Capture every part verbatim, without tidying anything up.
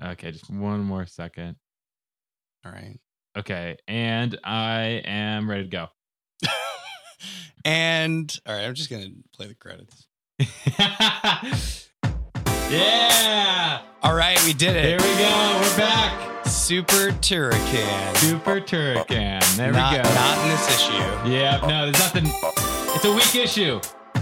Okay, just one more second. All right. Okay, and I am ready to go. And all right, I'm just gonna play the credits. Yeah! All right, we did it. Here we go. We're back. Super Turrican. Super Turrican. There not, we go. Not in this issue. Yeah, no, there's nothing. It's a weak issue.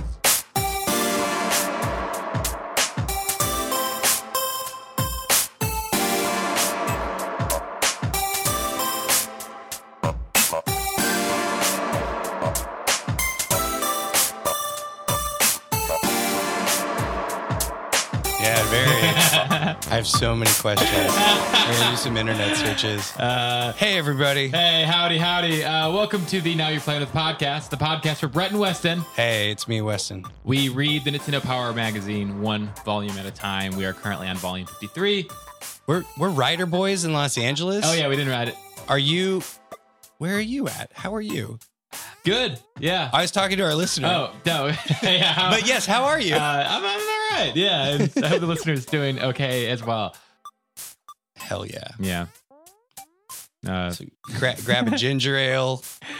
Yeah, very. I have so many questions. We're gonna do some internet searches. Uh, hey, everybody. Hey, howdy, howdy. Uh, welcome to the Now You're Playing With podcast, the podcast for Brett and Weston. Hey, it's me, Weston. We read the Nintendo Power magazine one volume at a time. We are currently on volume fifty-three. We're we're writer boys in Los Angeles. Oh, yeah, we didn't write it. Are you? Where are you at? How are you? Good. Yeah. I was talking to our listener. Oh, no. yeah, how, But yes, how are you? Uh, I'm, I'm all right. Yeah. And I hope the listener's doing okay as well. Hell yeah. Yeah. Uh, So gra- grab a ginger ale.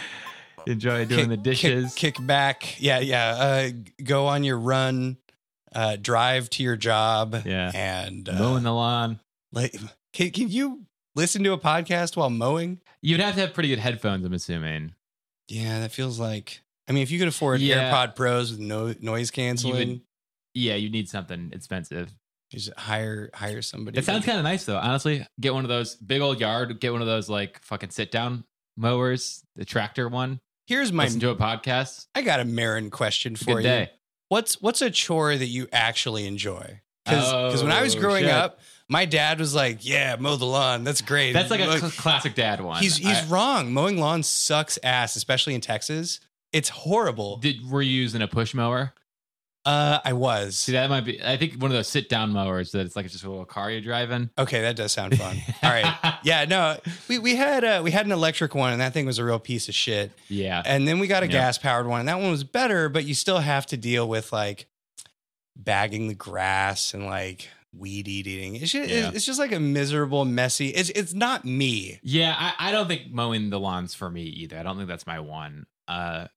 enjoy doing kick, the dishes. Kick, kick back. Yeah, yeah. Uh, go on your run. Uh, drive to your job. Yeah. And uh, Mowing the lawn. like, can, can you listen to a podcast while mowing? You'd have to have pretty good headphones, I'm assuming. Yeah, that feels like. I mean, if you could afford Yeah. AirPod Pros with no noise canceling, would- Yeah, you need something expensive. just hire hire somebody. It sounds kind of nice, though. Honestly, get one of those big old yard, get one of those like fucking sit down mowers, the tractor one. Here's my. Listen to a podcast. I got a Marin question for Good you. day. What's what's a chore that you actually enjoy? Because when I was Oh, growing shit. up, my dad was like, "Yeah, mow the lawn. That's great." That's like a Look, cl- classic dad one. he's he's I- wrong. Mowing lawns sucks ass, especially in Texas. It's horrible. Did were you using a push mower? Uh, I was. See, that might be. I think one of those sit down mowers that it's like just a little car you're driving. Okay, that does sound fun. All right. Yeah, no, we we had uh, we had an electric one, and that thing was a real piece of shit. Yeah. And then we got a Yeah. gas powered one, and that one was better, but you still have to deal with like bagging the grass and like weed eating. It's just, Yeah. it's just like a miserable, messy. It's it's not me. Yeah, I, I don't think mowing the lawn's for me either. I don't think that's my one. Uh,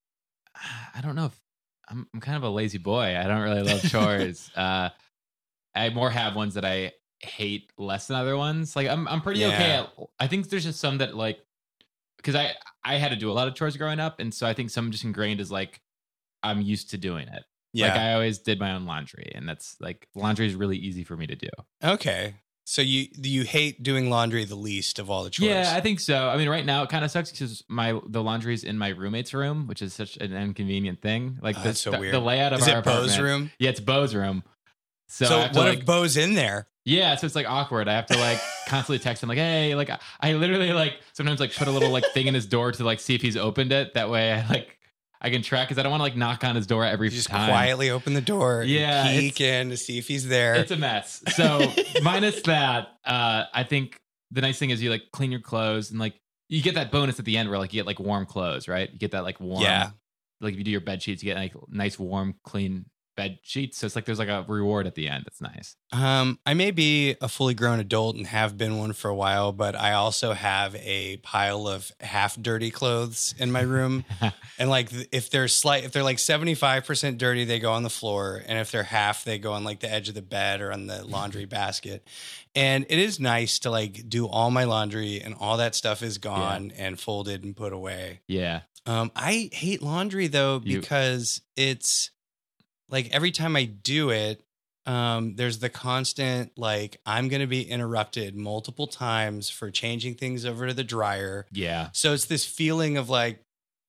I don't know if I'm, I'm kind of a lazy boy. I don't really love chores. uh, I more have ones that I hate less than other ones. Like I'm I'm pretty Yeah. okay at, I think there's just some that like, because I I had to do a lot of chores growing up, and so I think some just ingrained as like I'm used to doing it. Yeah. Like I always did my own laundry, and that's like laundry is really easy for me to do. Okay. So you you hate doing laundry the least of all the chores. Yeah, I think so. I mean, right now it kind of sucks because my the laundry's in my roommate's room, which is such an inconvenient thing. Like Oh, the, that's so the, weird. the layout of Is our it Bo's apartment- room? Yeah, it's Bo's room. So, So, I have to, what like, if Bo's in there? yeah, so it's like awkward. I have to like constantly text him like, hey, like I, I literally like sometimes like put a little like thing in his door to like see if he's opened it. That way I like I can track because I don't want to like knock on his door every You just time. quietly open the door, and Yeah, peek in to see if he's there. It's a mess. So minus that, uh, I think the nice thing is you like clean your clothes and like you get that bonus at the end where like you get like warm clothes, right? You get that like warm. Yeah. Like if you do your bed sheets, you get like nice warm, clean bed sheets. So it's like there's like a reward at the end. That's nice. Um, I may be a fully grown adult and have been one for a while, but I also have a pile of half dirty clothes in my room. And like, th- if they're slight, if they're like seventy-five percent dirty, they go on the floor. And if they're half, they go on like the edge of the bed or on the laundry basket. And it is nice to like do all my laundry and all that stuff is gone and folded and put away. Yeah. Um, I hate laundry though, You- because it's like every time I do it, um, there's the constant, like, I'm going to be interrupted multiple times for changing things over to the dryer. Yeah. So it's this feeling of like,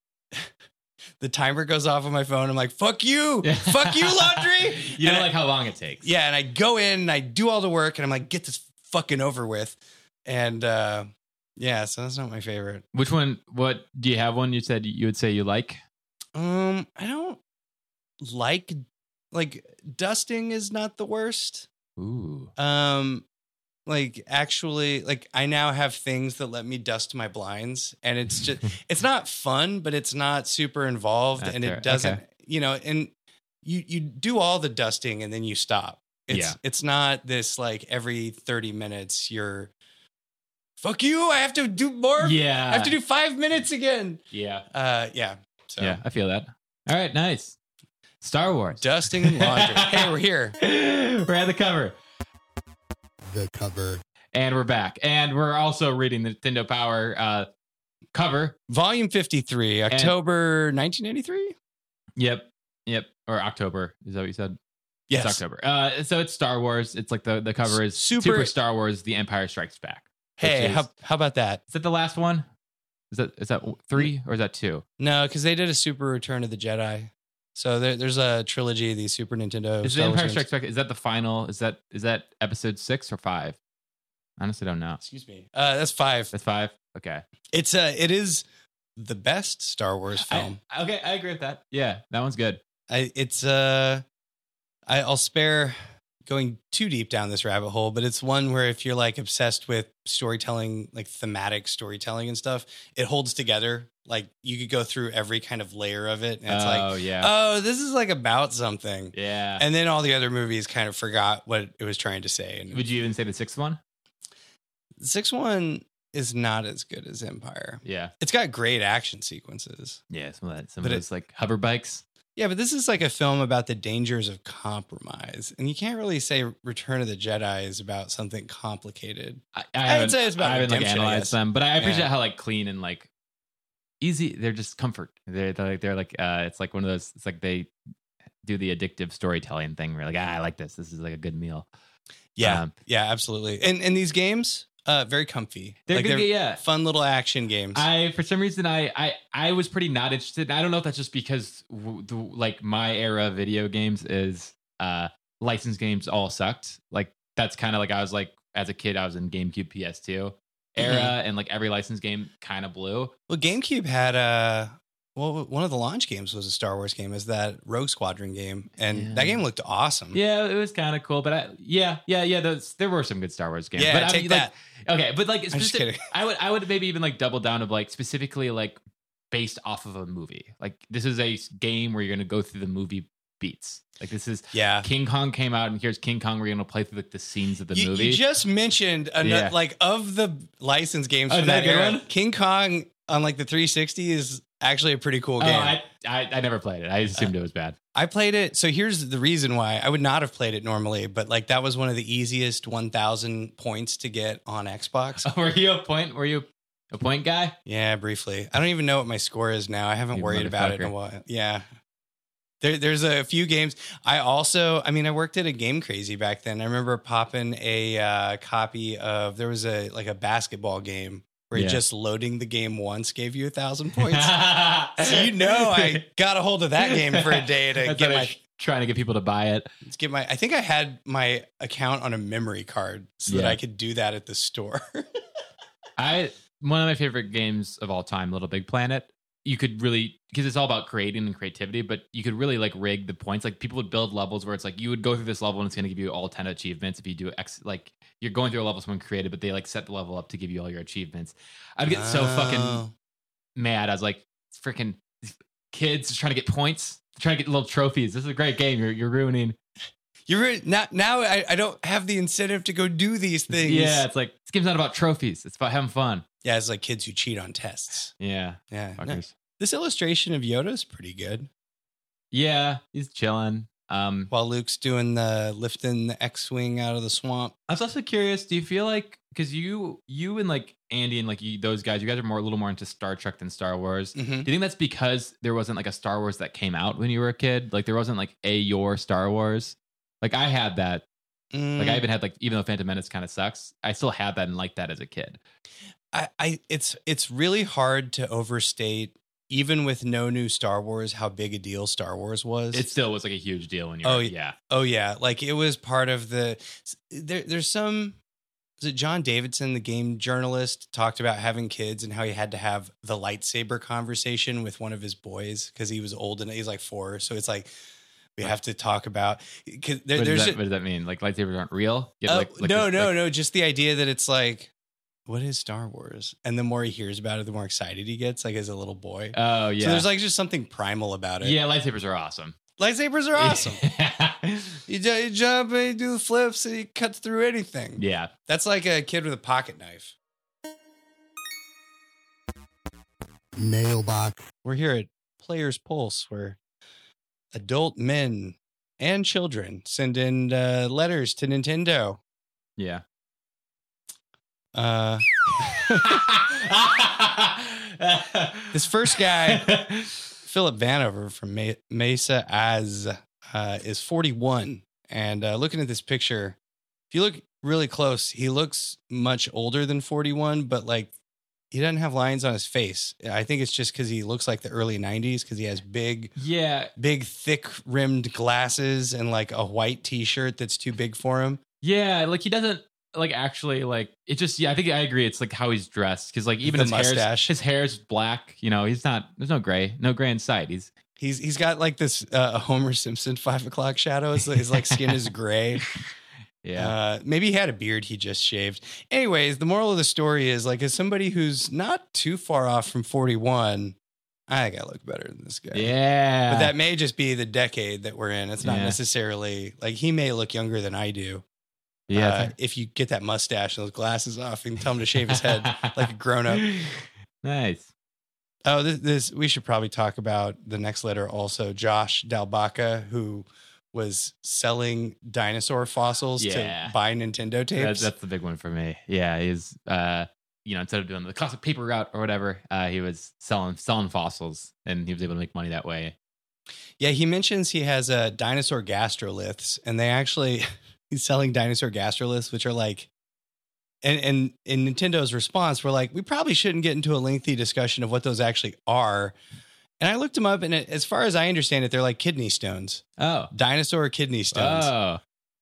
the timer goes off on my phone. I'm like, fuck you, fuck you, laundry. You And don't I- like how long it takes. Yeah. And I go in and I do all the work and I'm like, get this fucking over with. And, uh, yeah, so that's not my favorite. Which one? What do you have? One you said you would say you like? Um, I don't like like dusting is not the worst. Ooh. Um, like actually, like I now have things that let me dust my blinds, and it's just it's not fun, but it's not super involved, That's and fair. it doesn't, Okay. you know, and you you do all the dusting and then you stop. It's Yeah. it's not this like every thirty minutes you're fuck you. I have to do more. Yeah. I have to do five minutes again. Yeah. Uh, yeah. So Yeah. I feel that. All right. Nice. Star Wars. dusting and laundry. Hey, we're here. We're at the cover. The cover. And we're back. And we're also reading the Nintendo Power uh, cover. Volume fifty-three, October nineteen eighty-three. Yep. Yep. Or October. Is that what you said? Yes. It's October. Uh, so it's Star Wars. It's like the, the cover is Super- Super, Star Wars, The Empire Strikes Back. Hey, Which is- how how about that? Is that the last one? Is that is that three or is that two? No, because they did a Super Return of the Jedi. So there, there's a trilogy of these Super Nintendo. Is Star The Wars Empire games. Strikes Back? Is that the final? Is that is that episode six or five? Honestly, don't know. Excuse me. Uh, that's five. That's five. Okay. It's uh, it is the best Star Wars film. I, okay, I agree with that. Yeah, that one's good. I, it's uh, I, I'll spare going too deep down this rabbit hole, but it's one where if you're like obsessed with storytelling, like thematic storytelling and stuff, it holds together. Like you could go through every kind of layer of it, and it's oh like, yeah, oh, this is like about something. yeah. And then all the other movies kind of forgot what it was trying to say. And Would you even say the sixth one? the sixth one is not as good as Empire. Yeah, It's got great action sequences. yeah. Some of that, some But of it- those like hover bikes. Yeah, but this is like a film about the dangers of compromise. And you can't really say Return of the Jedi is about something complicated. I, I, I would haven't, say it's about I haven't like redemption, I analyzed guess. them, but I appreciate Yeah. how like clean and like easy. They're just comfort. They're, they're like they're like uh, it's like one of those. It's like they do the addictive storytelling thing. Where like ah, I like this. This is like a good meal. Yeah, Um, yeah, absolutely. And and these games, uh, very comfy. They're like good. they're yeah. fun little action games. I for some reason I I I was pretty not interested. I don't know if that's just because w- the, like my era of video games is uh licensed games all sucked. Like that's kind of like I was like as a kid I was in GameCube P S two era Mhm. and like every licensed game kind of blew. well, GameCube had a well, one of the launch games was a Star Wars game. Is that Rogue Squadron game, and Yeah. that game looked awesome. Yeah, it was kind of cool, but I, yeah, yeah, yeah. Those, there were some good Star Wars games. Yeah, but I take mean, that. Like, okay, but like, I'm just specific- kidding. I would, I would maybe even like double down of like specifically like based off of a movie. Like this is a game where you're gonna go through the movie beats. Like this is Yeah. King Kong came out, and here's King Kong. We're gonna play through like the scenes of the You, movie. you just mentioned ano- Yeah. like of the licensed games Oh, from is that that a good era. one? King Kong on like the three sixty is actually a pretty cool oh, game. I, I, I never played it. I assumed it was bad. I played it. So here's the reason why I would not have played it normally, but like that was one of the easiest one thousand points to get on Xbox. Were you a point? Were you a point guy? Yeah, briefly. I don't even know what my score is now. I haven't You worried about it in a motherfucker. while. Yeah. There, there's a few games. I also, I mean, I worked at a Game Crazy back then. I remember popping a uh, copy of, there was a like a basketball game where Yeah. just loading the game once gave you a thousand points. So you know I got a hold of that game for a day to That's get what I my was trying to get people to buy it. to get my I think I had my account on a memory card so that Yeah. I could do that at the store. I one of my favorite games of all time, Little Big Planet. You could really because it's all about creating and creativity, but you could really like rig the points. Like people would build levels where it's like you would go through this level and it's going to give you all ten achievements if you do X. Like you're going through a level someone created, but they like set the level up to give you all your achievements. I'd get so fucking Oh. mad. I was like, freaking kids just trying to get points, trying to get little trophies. This is a great game. You're you're ruining. You're right. Now, now I, I don't have the incentive to go do these things. Yeah, it's like this game's not about trophies. It's about having fun. Yeah, it's like kids who cheat on tests. Yeah, Yeah. no. fuckers. This illustration of Yoda's pretty good. Yeah, he's chilling. Um, While Luke's doing the lifting the X-wing out of the swamp. I was also curious. Do you feel like because you you and like Andy and like you, those guys, you guys are more a little more into Star Trek than Star Wars. Mhm. Do you think that's because there wasn't like a Star Wars that came out when you were a kid? Like there wasn't like a your Star Wars. Like I had that. Mm, Like I even had like even though Phantom Menace kind of sucks, I still had that and liked that as a kid. I, I it's it's really hard to overstate, even with no new Star Wars, how big a deal Star Wars was. It still was like a huge deal when you were. Oh, yeah. Oh yeah, like it was part of the. There, there's some. Was it John Davidson, the game journalist, talked about having kids and how he had to have the lightsaber conversation with one of his boys because he was old and he's like four. So it's like we have to talk about. Cause there, What, there's does that, a- what does that mean? Like lightsabers aren't real? You have Oh, to, like, like no, this- no, like- no. Just the idea that it's like, what is Star Wars? And the more he hears about it, the more excited he gets, like as a little boy. Oh yeah. So there's like just something primal about it. yeah, lightsabers are awesome. Lightsabers are awesome. you, ju- you jump and you do the flips and you cut through anything. Yeah. That's like a kid with a pocket knife. Mailbox. We're here at Players Pulse, where adult men and children send in uh, letters to Nintendo. Yeah. Uh, this first guy, Philip Vanover from Me- Mesa Az, uh, is forty-one. And uh, looking at this picture, if you look really close, he looks much older than forty-one, but like he doesn't have lines on his face. I think it's just because he looks like the early nineties because he has big, Yeah. big, thick rimmed glasses and like a white t-shirt that's too big for him. Yeah. Like he doesn't like actually like it just, yeah, I think I agree. It's like how he's dressed. Cause like even The his hair's, mustache. his hair's black, you know, he's not, there's no gray, no gray in sight. He's, He's he's got like this uh, Homer Simpson five o'clock shadow. His, his like skin is gray. yeah. Uh, maybe he had a beard he just shaved. Anyways, the moral of the story is like as somebody who's not too far off from forty-one, I think I look better than this guy. yeah. But that may just be the decade that we're in. It's not Yeah. necessarily like he may look younger than I do. yeah. Uh, if you get that mustache and those glasses off and tell him to shave his head like a grown up. Nice. Oh, this, this we should probably talk about the next letter also. Josh Dalbaca, who was selling dinosaur fossils Yeah. to buy Nintendo tapes. That's, that's the big one for me. Yeah. He's, uh, you know, instead of doing the classic paper route or whatever, uh, he was selling selling fossils, and he was able to make money that way. Yeah, he mentions he has uh, dinosaur gastroliths, and they actually he's selling dinosaur gastroliths, which are like, and and in Nintendo's response, we're like, we probably shouldn't get into a lengthy discussion of what those actually are. And I looked them up, and it, as far as I understand it, they're like kidney stones, Oh. dinosaur kidney stones. Oh.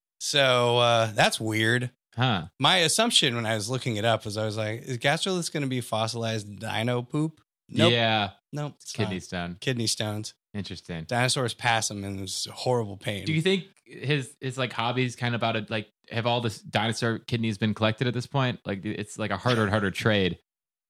So uh, that's weird. Huh. My assumption when I was looking it up was I was like, is gastroliths going to be fossilized dino poop? Nope. Yeah. Nope. It's Kidney not. stone. Kidney stones. Interesting. Dinosaurs pass them and it's horrible pain. Do you think his his like hobbies kind of about it like have all this dinosaur kidneys been collected at this point? Like it's like a harder and harder trade.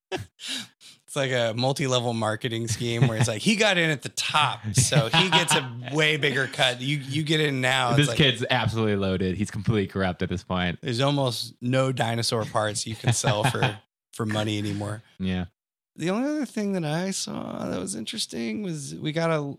It's like a multi-level marketing scheme where it's like he got in at the top, so he gets a way bigger cut. You you get in now. It's This like, kid's absolutely loaded. He's completely corrupt at this point. there's almost no dinosaur parts you can sell for for money anymore. Yeah. The only other thing that I saw that was interesting was we got a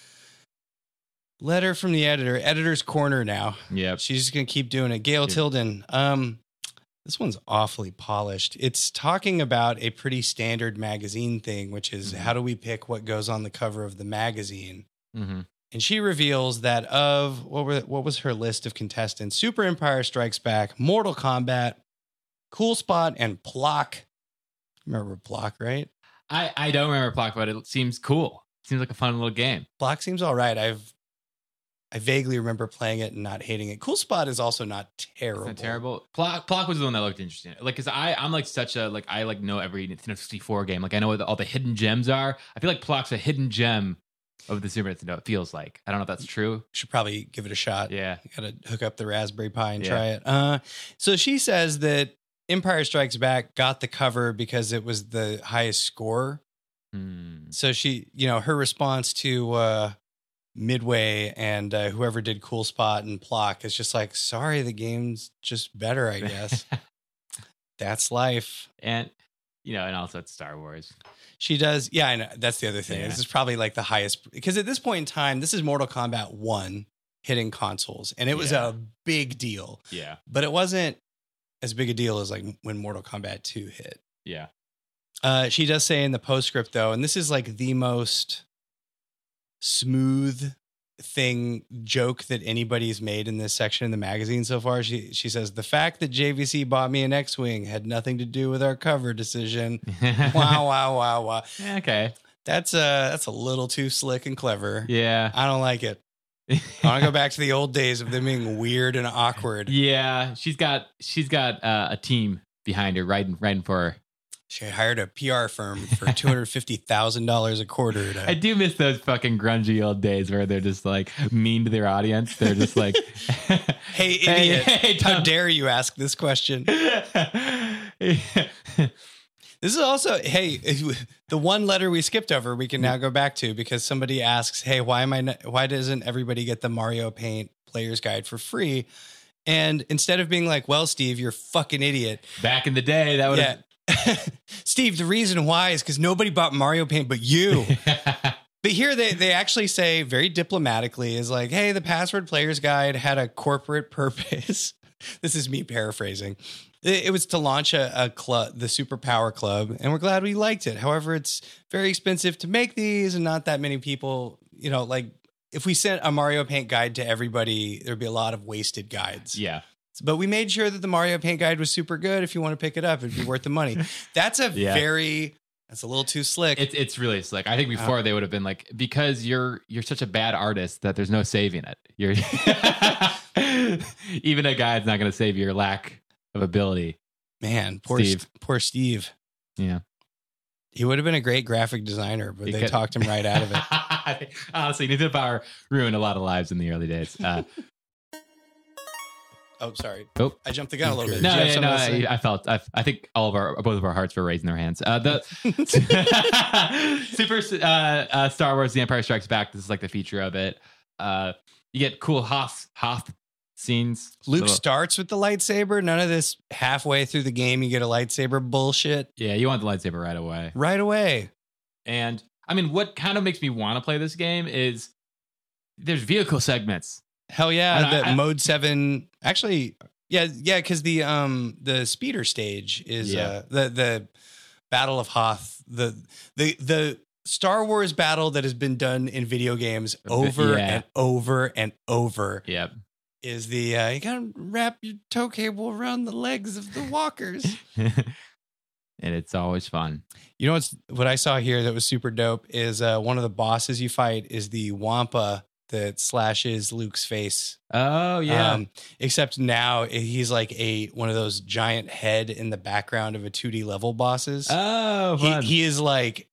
letter from the editor, editor's corner now. Yep. She's just going to keep doing it. Gail Yeah. Tilden. Um, this one's awfully polished. It's talking about a pretty standard magazine thing, which is Mhm. how do we pick what goes on the cover of the magazine? Mm-hmm. And she reveals that of what were what was her list of contestants? Super Empire Strikes Back, Mortal Kombat, Cool Spot, and Plock. Remember Plock, right? I, I don't remember Plock, but it seems cool. Seems like a fun little game. Block seems all right. I've I vaguely remember playing it and not hating it. Cool Spot is also not terrible. Isn't that terrible? Plock, Plock was the one that looked interesting. Like, cause I, I'm like such a, like, I like know every Nintendo sixty-four game. Like I know what the, all the hidden gems are. I feel like Plock's a hidden gem of the Super Nintendo. It feels like, I don't know if that's true. Should probably give it a shot. Yeah. Got to hook up the Raspberry Pi and Yeah. try it. Uh, so she says that Empire Strikes Back got the cover because it was the highest score. Hmm. So she, you know, her response to uh, Midway and uh, whoever did Cool Spot and Plock is just like, sorry, the game's just better, I guess. That's life. And, you know, and also it's Star Wars. She does. Yeah, I know. That's the other thing. Yeah. This is probably like the highest because at this point in time, this is Mortal Kombat one hitting consoles, and it was Yeah. a big deal. Yeah. But it wasn't as big a deal as like when Mortal Kombat two hit. Yeah. Uh, she does say in the postscript though, and this is like the most smooth thing joke that anybody's made in this section in the magazine so far. She she says the fact that J V C bought me an X-wing had nothing to do with our cover decision. Wow, wow, wow, wow. Okay. That's uh that's a little too slick and clever. Yeah. I don't like it. I want to go back to the old days of them being weird and awkward. Yeah. She's got, she's got uh, a team behind her riding, riding for her. She hired a P R firm for two hundred fifty thousand dollars a quarter. To, I do miss those fucking grungy old days where they're just like mean to their audience. They're just like, hey, Hey, idiot, hey, how don't- dare you ask this question? This is also, hey, the one letter we skipped over, we can now go back to because somebody asks, hey, why am I? Not, why doesn't everybody get the Mario Paint Player's Guide for free? And instead of being like, well, Steve, you're a fucking idiot. Back in the day, that would yeah. have. Steve, the reason why is because nobody bought Mario Paint but you. But here they, they actually say very diplomatically is like, hey, the Password Player's Guide had a corporate purpose. This is me paraphrasing. It was to launch a, a club, the Superpower Club, and we're glad we liked it. However, it's very expensive to make these and not that many people, you know, like if we sent a Mario Paint guide to everybody, there'd be a lot of wasted guides. Yeah. But we made sure that the Mario Paint guide was super good. If you want to pick it up, it'd be worth the money. That's a yeah. very, that's a little too slick. It's it's really slick. I think before uh, they would have been like, because you're you're such a bad artist that there's no saving it. You're even a guide's not going to save your lack of ability. Man, poor Steve. St- poor Steve. Yeah. He would have been a great graphic designer, but he they could. talked him right out of it. Honestly, Nintendo Power ruined a lot of lives in the early days. Uh, oh, sorry. Oh, I jumped the gun a little bit. No, yeah, no I, I felt, I, I think all of our, both of our hearts were raising their hands. Uh, the Super uh, uh, Star Wars The Empire Strikes Back, this is like the feature of it. Uh, you get cool Hoth, Hoth scenes. Luke so, starts with the lightsaber. None of this halfway through the game you get a lightsaber bullshit. Yeah, you want the lightsaber right away. Right away. And I mean, what kind of makes me want to play this game is there's vehicle segments. Hell yeah, I, the I, mode seven actually yeah, yeah, because the um the speeder stage is yeah. uh the the Battle of Hoth, the the the Star Wars battle that has been done in video games over yeah. and over and over. Yep. Is the uh, you gotta wrap your tow cable around the legs of the walkers. And it's always fun. You know what's what I saw here that was super dope is uh, one of the bosses you fight is the Wampa that slashes Luke's face. Oh yeah. Um, except now he's like a one of those giant head in the background of a two D level bosses. Oh, fun. He, he is like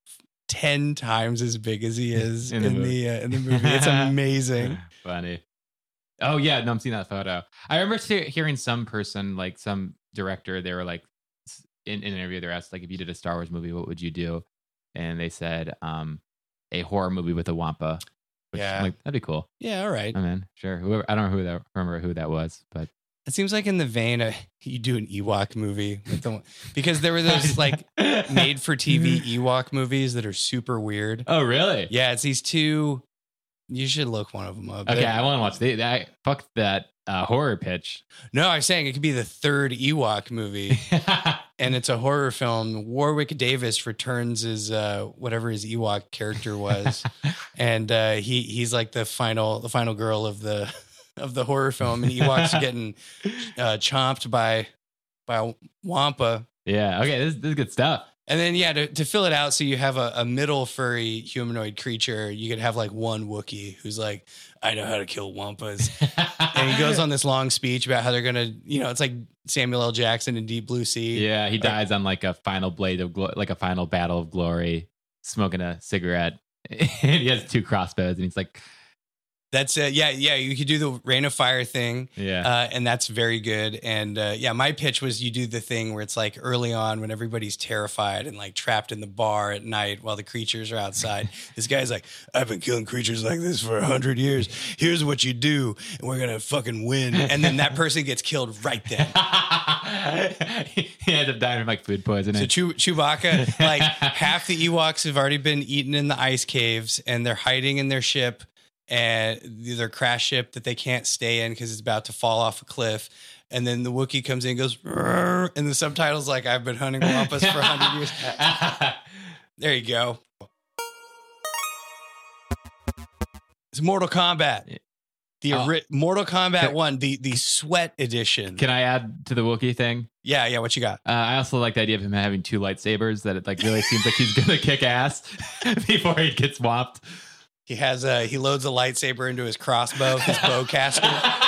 ten times as big as he is in, in the uh, in the movie. It's amazing. Funny. Oh yeah, no, I'm seeing that photo. I remember hearing some person, like some director, they were like in, in an interview, they're asked like, if you did a Star Wars movie, what would you do? And they said, um, a horror movie with a Wampa. Which yeah, I'm like, that'd be cool. Yeah, all right. I mean, sure. Whoever, I don't know who that remember who that was, but it seems like in the vein of you do an Ewok movie with the because there were those like made for T V Ewok movies that are super weird. Oh, really? Yeah, it's these two. You should look one of them up. Okay, They're, I want to watch the, that. Fuck that uh, horror pitch. No, I'm saying it could be the third Ewok movie, and it's a horror film. Warwick Davis returns as uh, whatever his Ewok character was, and uh, he he's like the final the final girl of the of the horror film, and Ewoks are getting uh, chomped by by Wampa. Yeah. Okay. This, this is good stuff. And then, yeah, to, to fill it out so you have a, a middle furry humanoid creature, you could have like one Wookiee who's like, I know how to kill Wampas. And he goes on this long speech about how they're going to, you know, it's like Samuel L. Jackson in Deep Blue Sea. Yeah, he dies like, on like a final blade of, glo- like a final battle of glory, smoking a cigarette. And he has two crossbows and he's like, That's uh, yeah, yeah. You could do the Rain of Fire thing, yeah, uh, and that's very good. And uh, yeah, my pitch was you do the thing where it's like early on when everybody's terrified and like trapped in the bar at night while the creatures are outside. This guy's like, I've been killing creatures like this for a hundred years. Here's what you do, and we're gonna fucking win. And then that person gets killed right then. He ends up dying from like food poisoning. So Chew- Chewbacca, like half the Ewoks have already been eaten in the ice caves, and they're hiding in their ship. And their crash ship that they can't stay in because it's about to fall off a cliff. And then the Wookiee comes in and goes, "Rrr," and the subtitle's like, I've been hunting Wampas for a hundred years. There you go. It's Mortal Kombat. The oh. ori- Mortal Kombat one, the, the sweat edition. Can I add to the Wookiee thing? Yeah, yeah, what you got? Uh, I also like the idea of him having two lightsabers that it like really seems like he's going to kick ass before he gets whopped. He has a he loads a lightsaber into his crossbow, his bowcaster.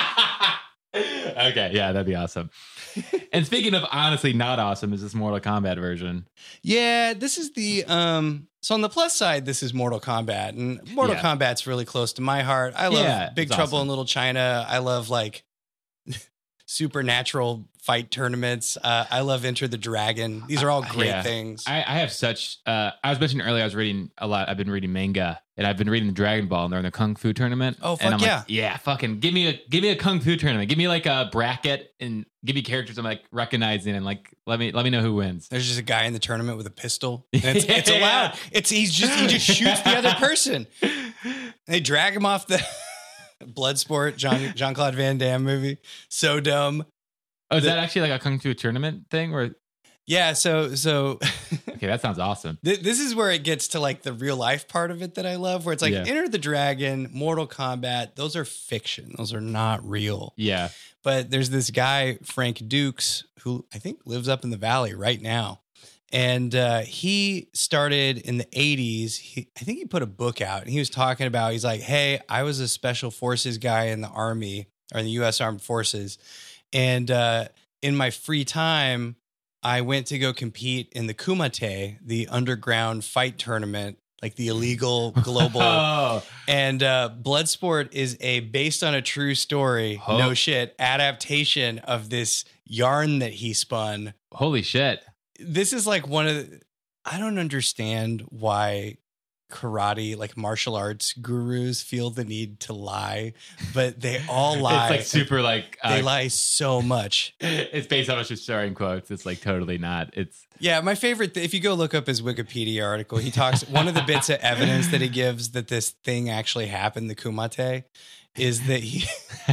Okay, yeah, that'd be awesome. And speaking of honestly not awesome, is this Mortal Kombat version? Yeah, this is the um. So on the plus side, this is Mortal Kombat, and Mortal Yeah. Kombat's really close to my heart. I love Yeah, Big it's Trouble awesome. in Little China. I love like supernatural fight tournaments. Uh, I love Enter the Dragon. These are all great Yeah. things. I, I have such. Uh, I was mentioning earlier. I was reading a lot. I've been reading manga, and I've been reading the Dragon Ball, and they're in the Kung Fu tournament. Oh, fuck and I'm yeah. Like, yeah, fucking give me a give me a Kung Fu tournament. Give me like a bracket and give me characters I'm like recognizing and like let me let me know who wins. There's just a guy in the tournament with a pistol. And it's, it's Yeah. allowed. It's he's just he just shoots the other person. They drag him off the Bloodsport, Jean Jean Claude Van Damme movie. So dumb. Oh, is The- that actually like a Kung Fu tournament thing? Where Yeah. So so okay, that sounds awesome. th- this is where it gets to like the real life part of it that I love, where it's like Yeah. Enter the Dragon, Mortal Kombat. Those are fiction. Those are not real. Yeah. But there's this guy, Frank Dukes, who I think lives up in the valley right now. And uh, he started in the eighties. He, I think he put a book out and he was talking about, he's like, hey, I was a special forces guy in the Army or in the U S Armed Forces. And uh, in my free time, I went to go compete in the Kumite, the underground fight tournament, like the illegal global. Oh, And uh, Bloodsport is a based on a true story, Oh. no shit, adaptation of this yarn that he spun. holy shit! This is like one of the, I don't understand why karate, like martial arts gurus, feel the need to lie, but they all lie. It's like super like uh, They lie so much. It's based on a true story in quotes. It's like totally not. It's Yeah, my favorite, th- if you go look up his Wikipedia article, he talks, one of the bits of evidence that he gives that this thing actually happened, the Kumite, is that he,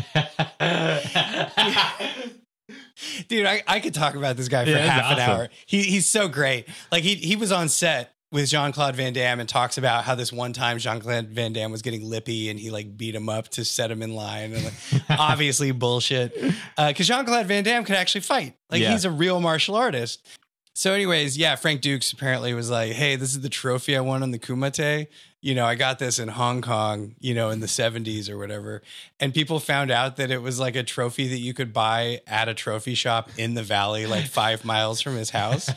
dude, I, I could talk about this guy for Yeah, that's half an awesome. hour. He, he's so great. Like he, he was on set with Jean-Claude Van Damme and talks about how this one time Jean-Claude Van Damme was getting lippy and he like beat him up to set him in line and like obviously bullshit. Uh, cause Jean-Claude Van Damme could actually fight. Like Yeah. he's a real martial artist. So anyways, yeah, Frank Dukes apparently was like, hey, this is the trophy I won on the Kumite. You know, I got this in Hong Kong, you know, in the seventies or whatever. And people found out that it was like a trophy that you could buy at a trophy shop in the valley, like five miles from his house.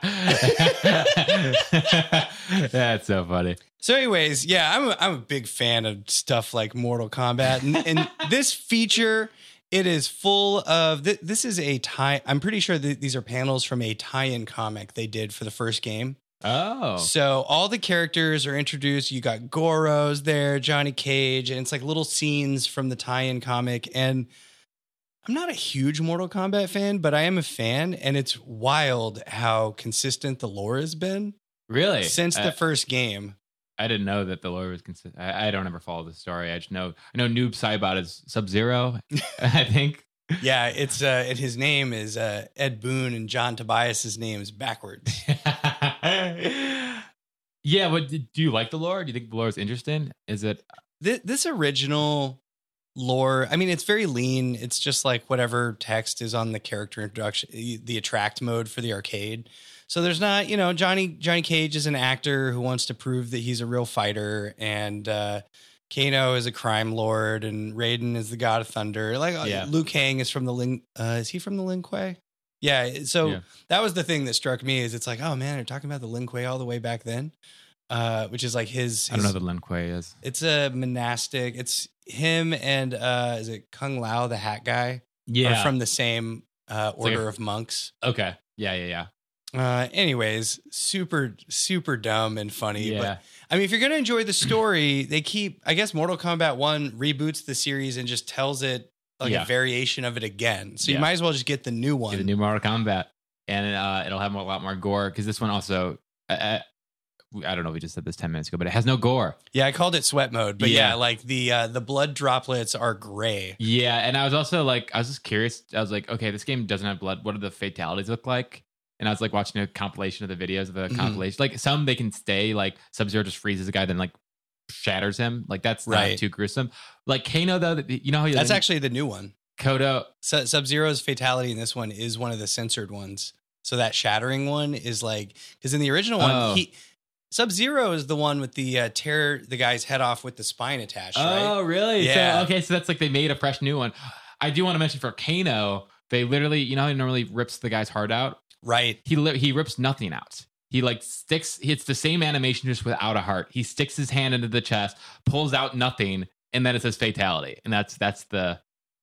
that's so funny. So anyways, yeah, I'm a, I'm a big fan of stuff like Mortal Kombat. And, and this feature, it is full of, th- this is a tie. I'm pretty sure that these are panels from a tie-in comic they did for the first game. Oh, So all the characters are introduced. You got Goros there, Johnny Cage, and it's like little scenes from the tie-in comic. And I'm not a huge Mortal Kombat fan, but I am a fan. And it's wild how consistent the lore has been really? since I, the first game. I didn't know that the lore was consistent. I, I don't ever follow the story. I just know I know Noob Saibot is Sub Zero. I think. Yeah, it's uh, and his name is uh, Ed Boon, and John Tobias's name is backwards. Yeah, but do you like the lore? Do you think the lore is interesting? Is it? This, this original lore, I mean, it's very lean. It's just like whatever text is on the character introduction, the attract mode for the arcade. So there's not, you know, Johnny Johnny Cage is an actor who wants to prove that he's a real fighter, and uh, Kano is a crime lord, and Raiden is the god of thunder. Like uh, Yeah. Liu Kang is from the Ling. Uh, is he from the Lin Kuei? Yeah. So Yeah. that was the thing that struck me is it's like, oh man, they're talking about the Lin Kuei all the way back then, uh, which is like his. I don't know his what the Lin Kuei is. it's a monastic. It's him and uh, is it Kung Lao, the hat guy? Yeah. Are from the same uh, like order a- of monks. okay. Yeah. Yeah. Yeah. Uh, anyways, super, super dumb and funny. Yeah. But I mean, if you're going to enjoy the story, they keep, I guess Mortal Kombat one reboots the series and just tells it like Yeah. a variation of it again. So Yeah. you might as well just get the new one. Get the new Mortal Kombat, and uh, it'll have a lot more gore because this one also. Uh, I don't know if we just said this ten minutes ago, but it has no gore. Yeah, I called it sweat mode, but yeah, Yeah. like the uh, the blood droplets are gray. Yeah, and I was also like, I was just curious. I was like, okay, this game doesn't have blood. What do the fatalities look like? And I was like watching a compilation of the videos of the Mhm. compilation. Like some they can stay, like Sub Zero just freezes a guy, then like shatters him. Like that's Right. not too gruesome. Like Kano though, you know how he That's actually the new one. Kodo. Sub Zero's fatality in this one is one of the censored ones. So that shattering one is like, because in the original one, Oh. he Sub Zero is the one with the uh, tear the guy's head off with the spine attached, Oh, right? really? Yeah. So, okay, so that's like they made a fresh new one. I do want to mention for Kano, they literally, you know, how he normally rips the guy's heart out. Right. He li- he rips nothing out. He like sticks. It's the same animation just without a heart. He sticks his hand into the chest, pulls out nothing, and then it says fatality. And that's that's the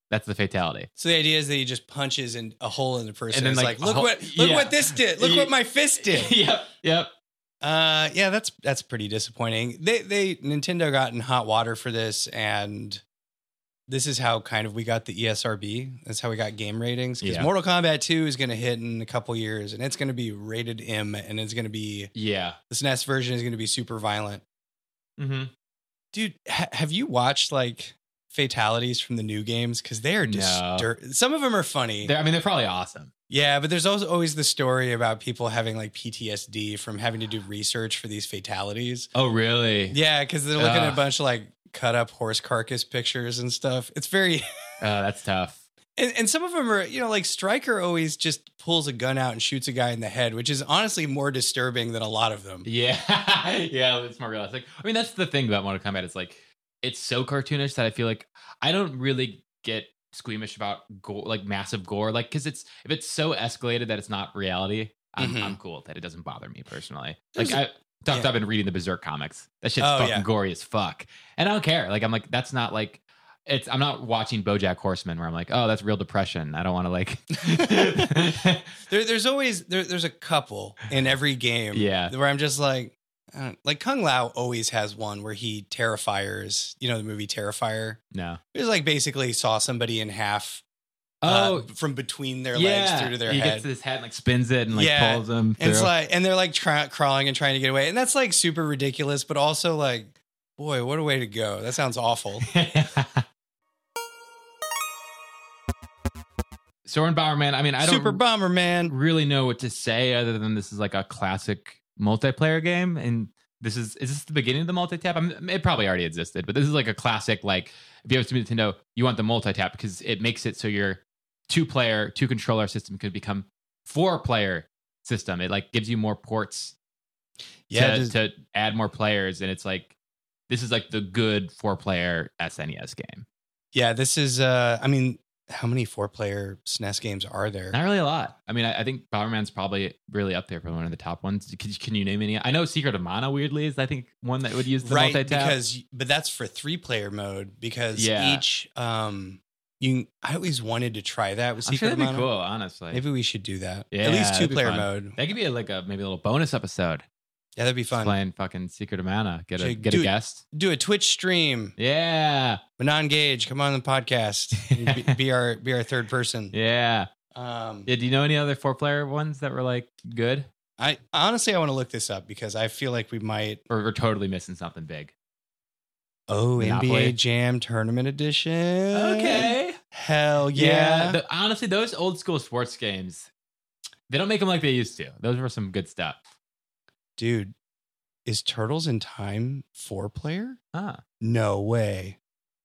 That's the fatality. So the idea is that he just punches in a hole in the person. And then, And it's like, like, look a what hole- look yeah. what this did. Look Yeah. what my fist did. yep. Yep. Uh, yeah, that's that's pretty disappointing. They they Nintendo got in hot water for this, and this is how kind of we got the E S R B. That's how we got game ratings. Because Yeah. Mortal Kombat two is going to hit in a couple years, and it's going to be rated M, and it's going to be Yeah. the S N E S version is going to be super violent. Mm-hmm. Dude, ha- have you watched like fatalities from the new games? Because they are No. distur- Some of them are funny. I mean, they're probably awesome. Yeah, but there's also always the story about people having like P T S D from having to do research for these fatalities. Oh, really? Yeah, because they're looking at a Ugh. bunch of like cut up horse carcass pictures and stuff. It's very, Uh, that's tough. and, and some of them are, you know, like Stryker always just pulls a gun out and shoots a guy in the head, which is honestly more disturbing than a lot of them. Yeah. yeah, it's more realistic. I mean, that's the thing about Mortal Kombat. It's like, it's so cartoonish that I feel like I don't really get squeamish about gore, like massive gore. Like, because it's, if it's so escalated that it's not reality, I'm, Mhm. I'm cool. That it doesn't bother me personally. There's Like, I talked, yeah. I've been reading the Berserk comics. That shit's Oh, fucking yeah. gory as fuck. And I don't care. Like, I'm like, that's not like, it's, I'm not watching BoJack Horseman where I'm like, oh, that's real depression. I don't want to like, There, there's always, there, there's a couple in every game. Yeah. Where I'm just like, I don't- like Kung Lao always has one where he terrifiers, you know, the movie Terrifier. no. It was like basically saw somebody in half. Oh, uh, from between their yeah. legs through to their he head. gets his head and like spins it and like Yeah. pulls them And it's through. like, and they're like try, crawling and trying to get away, and that's like super ridiculous, but also like, boy, what a way to go! That sounds awful. Soren Bomberman. I mean, I don't Super Bomberman. really know what to say other than this is like a classic multiplayer game, and this is is this the beginning of the multi-tap? I mean, it probably already existed, but this is like a classic. Like, if you have Super Nintendo, you want the multi-tap because it makes it so your two-player, two-controller system could become four-player system. It like gives you more ports Yeah, to, just- to add more players, and it's like this is like the good four-player S N E S game. yeah. This is. uh I mean, how many four-player S N E S games are there? Not really a lot. I mean, I, I think Bomberman's probably really up there for one of the top ones. Can, can you name any? I know Secret of Mana, weirdly, is I think one that would use the Right, multi-tap. because but that's for three-player mode because Yeah. each um you. I always wanted to try that with I'm Secret sure of that'd be Mana. cool, honestly. Maybe we should do that. Yeah, At least that'd be two-player fun. mode. That could be like a maybe a little bonus episode. Yeah, that'd be Just fun. playing fucking Secret of Mana. Get a Should get do a it. guest. Do a Twitch stream. Yeah, Manon Gage, come on the podcast. be, be our be our third person. yeah, Um, yeah. Do you know any other four player ones that were like good, I honestly I want to look this up because I feel like we might. or we're totally missing something big? Oh, N B A Monopoly? Jam Tournament Edition. Okay. Hell Yeah. yeah. the- honestly, those old school sports games, they don't make them like they used to. Those were some good stuff. Dude, is Turtles in Time four player? Ah. No way.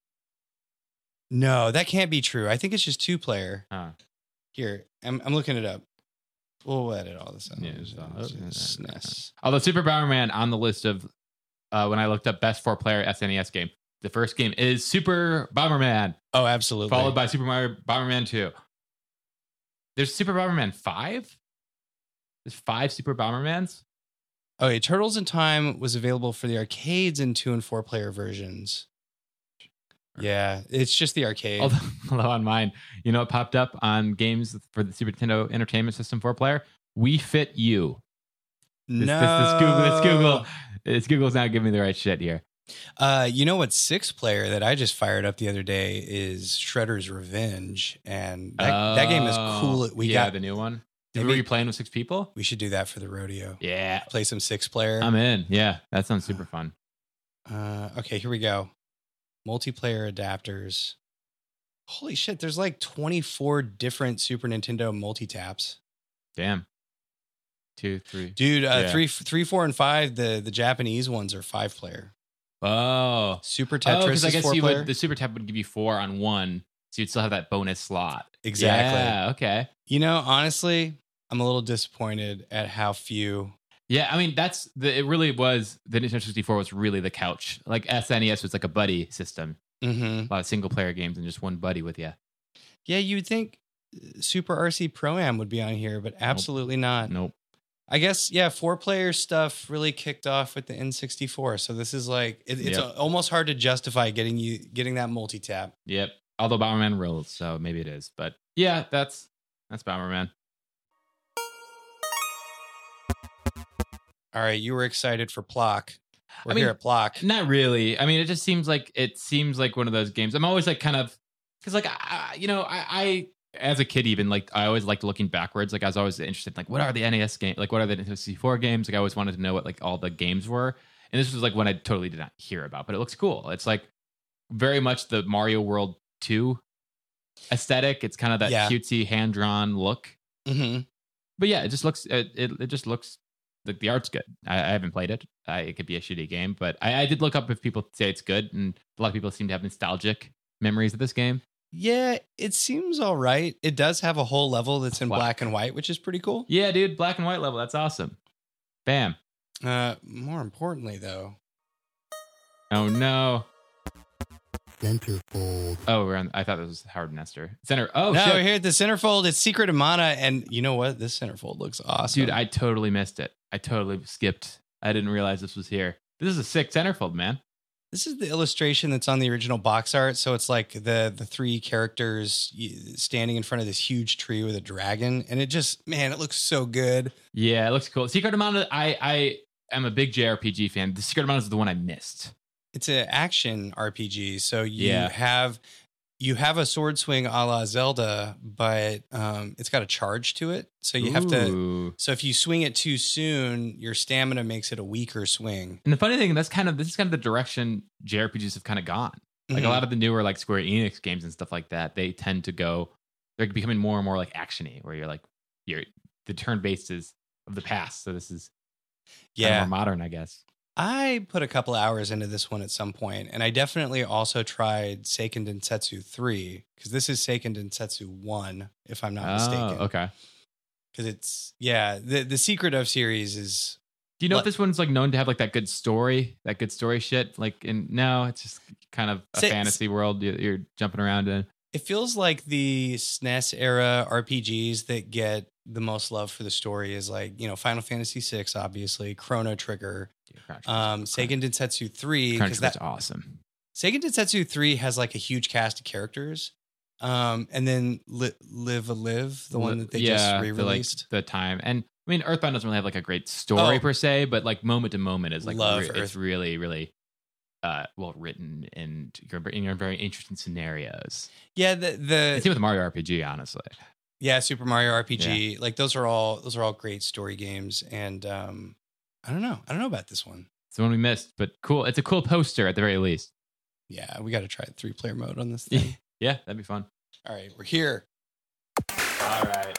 No, that can't be true. I think it's just two player. Huh. Here, I'm, I'm looking it up. We'll edit all this out. Yeah, S so- N E S. Although Super Bomberman on the list of uh, when I looked up best four player S N E S game, the first game is Super Bomberman, Oh, absolutely. followed by Super Mario Bomberman two. There's Super Bomberman five. There's five Super Bombermans. Okay, Turtles in Time was available for the arcades in two and four player versions. Yeah, it's just the arcade. Although, although on mine, you know, it popped up on games for the Super Nintendo Entertainment System four player. We Fit You. This, no, this, this Google, this Google, this Google's not giving me the right shit here. Uh, you know what? Six player that I just fired up the other day is Shredder's Revenge, and that, that game is cool. We Oh, yeah, got. the new one. Maybe- Were you playing with six people? We should do that for the rodeo. Yeah, Play some six player. I'm in. Yeah, that sounds super fun. Uh, okay, here we go. Multiplayer adapters. Holy shit! There's like twenty-four different Super Nintendo multi taps. Damn. Two, three. Dude, uh, Yeah. three, three, four, and five. The the Japanese ones are five player. Oh. Super Oh, Tetris because I is guess four you player. would, the Super Tap would give you four on one, so you'd still have that bonus slot. Exactly. Yeah, okay. You know, honestly, I'm a little disappointed at how few. Yeah, I mean that's the. It really was the Nintendo sixty-four was really the couch. Like S N E S was like a buddy system, Mm-hmm. a lot of single player games and just one buddy with you. Yeah, you would think Super R C Pro Am would be on here, but absolutely not. Nope. I guess, yeah, four player stuff really kicked off with the N sixty-four. So this is like, it, it's Yep. almost hard to justify getting you getting that multi tap. Yep. Although Bomberman rules, so maybe it is. But yeah, that's that's Bomberman. All right, you were excited for Plock. We're I mean, here at Plock. Not really. I mean, it just seems like it seems like one of those games. I'm always like kind of because like I, you know I, I as a kid even like I always liked looking backwards. Like I was always interested in, like what are the N E S games? Like what are the N C four games? Like I always wanted to know what like all the games were. And this was like one I totally did not hear about, but it looks cool. It's like very much the Mario World two aesthetic. It's kind of that Yeah. cutesy hand drawn look. Mm-hmm. But yeah, it just looks it it, it just looks like the art's good. I, I haven't played it. I, it could be a shitty game, but I, I did look up if people say it's good, and a lot of people seem to have nostalgic memories of this game. Yeah, it seems all right. It does have a whole level that's in Wow. black and white, which is pretty cool. Yeah, dude, black and white level. That's awesome. Bam. Uh, more importantly, though, Oh no. Centerfold. Oh, we're on. I thought this was Howard Nestor. Center. Oh no, shit, we're here at the centerfold. It's Secret of Mana, and you know what? This centerfold looks awesome, dude. I totally missed it. I totally skipped. I didn't realize this was here. This is a sick centerfold, man. This is the illustration that's on the original box art. So it's like the the three characters standing in front of this huge tree with a dragon, and it just, man, it looks so good. Yeah, it looks cool. Secret of Mana. I I am a big J R P G fan. The Secret of Mana is the one I missed. It's an action R P G, so you Yeah. have you have a sword swing a la Zelda, but um, it's got a charge to it. So you have to. Ooh. So if you swing it too soon, your stamina makes it a weaker swing. And the funny thing, that's kind of this is kind of the direction J R P Gs have kind of gone. Like Mhm. a lot of the newer like Square Enix games and stuff like that, they tend to go. They're becoming more and more like actiony, where you're like you're the turn based is of the past. So this is kind of Yeah, more modern, I guess. I put a couple hours into this one at some point, and I definitely also tried Seiken Densetsu three, because this is Seiken Densetsu one, if I'm not mistaken. Oh, okay. Because it's, yeah, the, the Secret of series is, Do you know Let- if this one's like known to have like that good story, that good story shit? Like, in no, it's just kind of a Say- fantasy world you- you're jumping around in. it feels like the S N E S era R P Gs that get the most love for the story is like, you know, Final Fantasy six, obviously, Chrono Trigger, um, Seiken Densetsu three, Crunch because that's that awesome. Seiken Densetsu three has like a huge cast of characters. Um, and then Li- Live a Live, the one that they yeah, just the, like, re-released. the time. And I mean, Earthbound doesn't really have like a great story Oh. per se, but like moment to moment is like Love re- it's Earth- really, really uh, well written, and you're in your very interesting scenarios. Yeah, the the Same with Mario R P G, honestly. yeah, Super Mario R P G. Like those are all those are all great story games. And um, I don't know. I don't know about this one. It's the one we missed, but cool. It's a cool poster at the very least. Yeah, we got to try three player mode on this thing. Yeah, that'd be fun. All right, we're here. All right.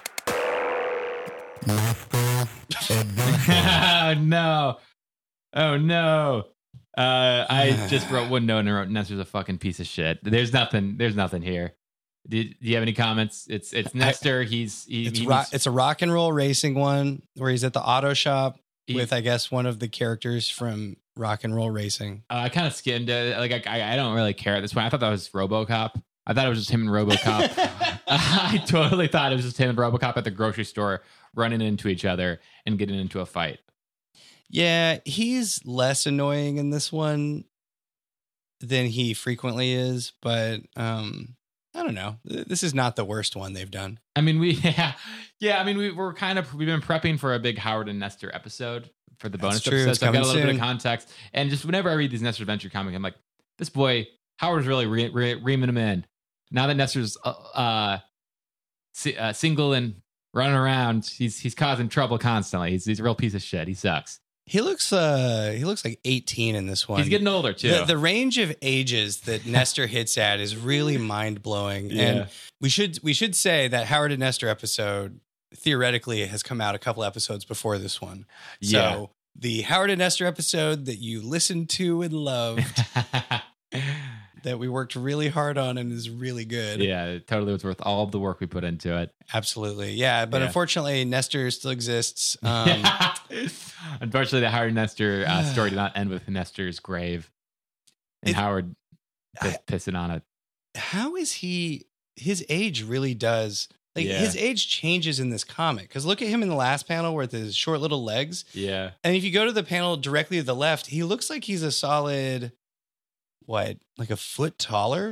Nascar and NASCAR. Oh no. Oh no. Uh, I just wrote one note and wrote Nestor's a fucking piece of shit. There's nothing. There's nothing here. Do, do you have any comments? It's it's Nestor. He's he, It's he ro- needs- it's a rock and roll racing one where he's at the auto shop he- with, I guess, one of the characters from Rock and Roll Racing. uh, I kind of skimmed it. Like I, I don't really care at this point. I thought that was RoboCop. I thought it was just him and RoboCop. I totally thought it was just him and RoboCop at the grocery store running into each other and getting into a fight. Yeah, he's less annoying in this one than he frequently is, but um, I don't know. This is not the worst one they've done. I mean, we yeah, yeah. I mean, we we're kind of we've been prepping for a big Howard and Nestor episode for the bonus That's true. episode. It's So I've got a coming little bit of soon. context, and just whenever I read these Nestor Adventure comic, I'm like, this boy Howard's really re- re- reaming him in. Now that Nestor's uh, uh, si- uh, single and running around, he's he's causing trouble constantly. He's he's a real piece of shit. He sucks. He looks uh he looks like eighteen in this one. He's getting older too. The, the range of ages that Nestor hits at is really mind blowing. Yeah. And we should we should say that Howard and Nestor episode theoretically has come out a couple episodes before this one. Yeah. So the Howard and Nestor episode that you listened to and loved, that we worked really hard on and is really good. Yeah, it totally was worth all of the work we put into it. Absolutely. Yeah. But Yeah. unfortunately, Nestor still exists. Um, Unfortunately, the Howard Nestor uh, story did not end with Nestor's grave and It- Howard I- piss, pissing on it. how is he? His age really does. Like Yeah. his age changes in this comic. Because look at him in the last panel with his short little legs. Yeah. And if you go to the panel directly to the left, he looks like he's a solid, what, like a foot taller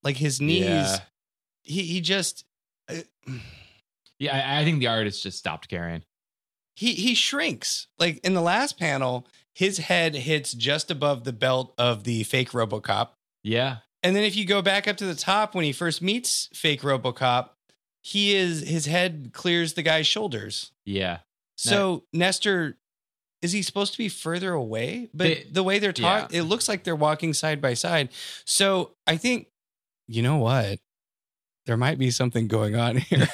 Like his knees, Yeah. he he just uh, Yeah, I, I think the artist just stopped caring. he he shrinks. Like in the last panel, his head hits just above the belt of the fake RoboCop. Yeah. And then if you go back up to the top when he first meets fake RoboCop, he is his head clears the guy's shoulders. Yeah. So Nestor, is he supposed to be further away? But They- the way they're talking, yeah. it looks like they're walking side by side. So I think, you know what? There might be something going on here.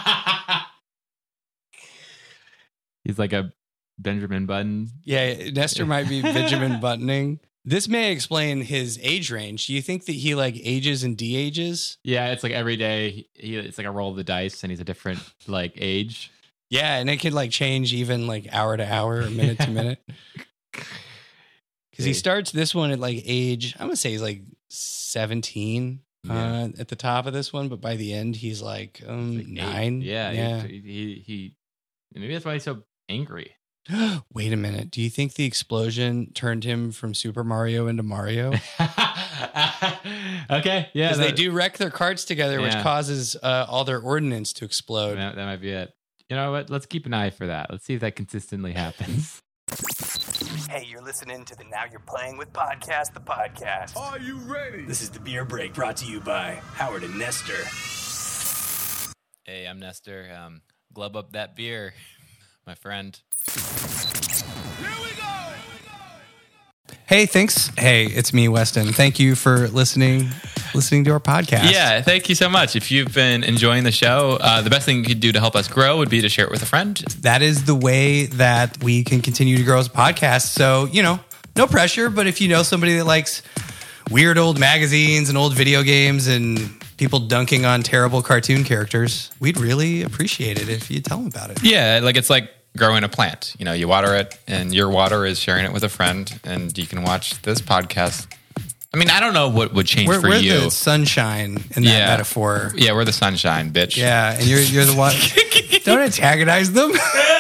He's like a Benjamin Button. Yeah, Nestor might be Benjamin Buttoning. This may explain his age range. Do you think that he like ages and de-ages? Yeah, it's like every day he it's like a roll of the dice and he's a different like age. Yeah, and it could like change even like hour to hour or minute to minute. Because he starts this one at like age, I'm gonna say he's like seventeen Yeah. uh, at the top of this one, but by the end he's like um Like eight. nine. Yeah, yeah. He, he he maybe that's why he's so angry. Wait a minute. Do you think the explosion turned him from Super Mario into Mario? Okay, yeah, Because they that- do wreck their carts together, which Yeah. causes uh, all their ordnance to explode. that, that might be it. You know what? Let's keep an eye for that. Let's see if that consistently happens. Hey, you're listening to the Now You're Playing with Podcast, the podcast. Are you ready? This is the beer break brought to you by Howard and Nestor. Hey, I'm Nestor. Um, glub up that beer, my friend. Here we go! Hey, thanks. Hey, it's me, Weston. Thank you for listening listening to our podcast. Yeah, thank you so much. If you've been enjoying the show, uh, the best thing you could do to help us grow would be to share it with a friend. That is the way that we can continue to grow as a podcast. So, you know, no pressure, but if you know somebody that likes weird old magazines and old video games and people dunking on terrible cartoon characters, we'd really appreciate it if you tell them about it. Yeah, like it's like growing a plant. You know, you water it, and your water is sharing it with a friend, and you can watch this podcast. I mean, I don't know what would change We're, for we're you. the sunshine in that Yeah. metaphor. Yeah, we're the sunshine, bitch. Yeah, and you're you're the one. Don't antagonize them.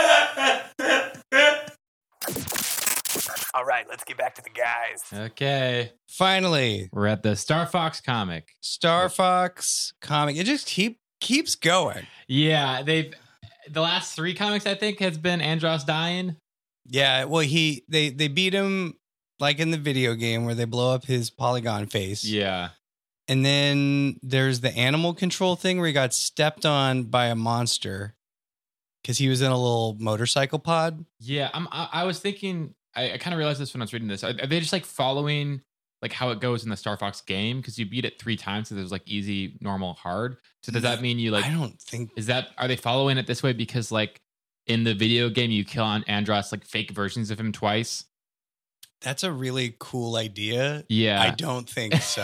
All right, let's get back to the guys. Okay, Finally, we're at the Star Fox comic. Star Fox comic. It just keep keeps going. Yeah, they've the last three comics I think has been Andros dying. Yeah, well, he they they beat him like in the video game where they blow up his polygon face. Yeah, And then there's the animal control thing where he got stepped on by a monster because he was in a little motorcycle pod. yeah. I'm, I, I was thinking. I, I kind of realized this when I was reading this. Are, are they just like following like how it goes in the Star Fox game? Because you beat it three times, so there's like easy, normal, hard. So does that mean you like? I don't think Is that are they following it this way because like in the video game you kill on Andros like fake versions of him twice? that's a really cool idea. Yeah, I don't think so.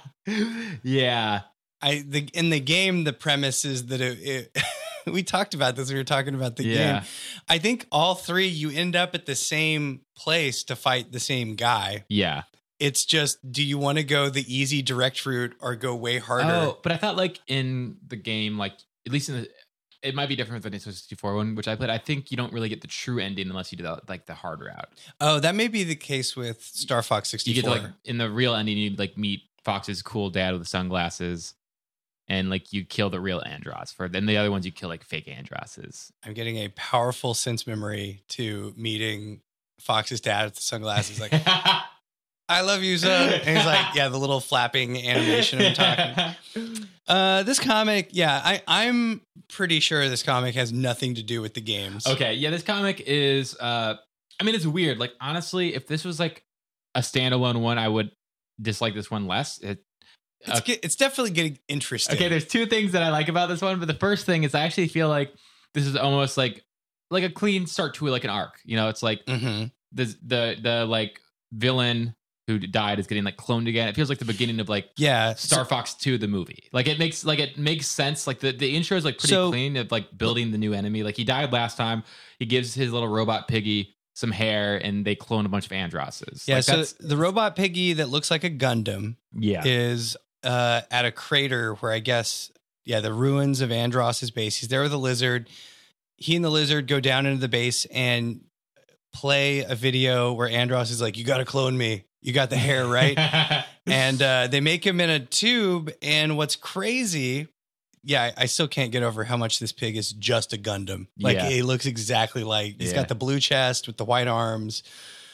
yeah, I the in the game the premise is that it, it we talked about this. We were talking about the Yeah. game. I think all three you end up at the same place to fight the same guy. yeah. It's just, do you want to go the easy direct route or go way harder? Oh, but I thought like in the game, like at least in the, it might be different than the sixty-four one, which I played. I think you don't really get the true ending unless you do that, like the hard route. Oh, that may be the case with Star Fox You sixty-four. get to like in the real ending, you like meet Fox's cool dad with the sunglasses, and like you kill the real Andros. For then the other ones, you kill like fake Androses. I'm getting a powerful sense memory to meeting Fox's dad with the sunglasses. Like, I love you, son. And he's like, yeah, the little flapping animation of him talking. Uh, this comic, yeah, I, I'm pretty sure this comic has nothing to do with the games. Okay, yeah, this comic is. uh I mean, it's weird. Like honestly, if this was like a standalone one, I would dislike this one less. It, It's, get, it's definitely getting interesting. Okay, there's two things that I like about this one, but the first thing is I actually feel like this is almost like like a clean start to like an arc. You know, it's like Mm-hmm. the the the like villain who died is getting like cloned again. It feels like the beginning of like Yeah. Star Fox two, the movie. Like it makes like it makes sense. Like the, the intro is like pretty So- clean of like building the new enemy. Like he died last time. He gives his little robot piggy some hair, and they clone a bunch of Androses. Yeah, Like, so that's- the robot piggy that looks like a Gundam yeah, is uh, at a crater where I guess, yeah, the ruins of Andros's base. He's there with a lizard. He and the lizard go down into the base and play a video where Andros is like, "You got to clone me. You got the hair right. And uh, they make him in a tube. And what's crazy, yeah, I, I still can't get over how much this pig is just a Gundam. Like, Yeah. he looks exactly like, he's Yeah. got the blue chest with the white arms.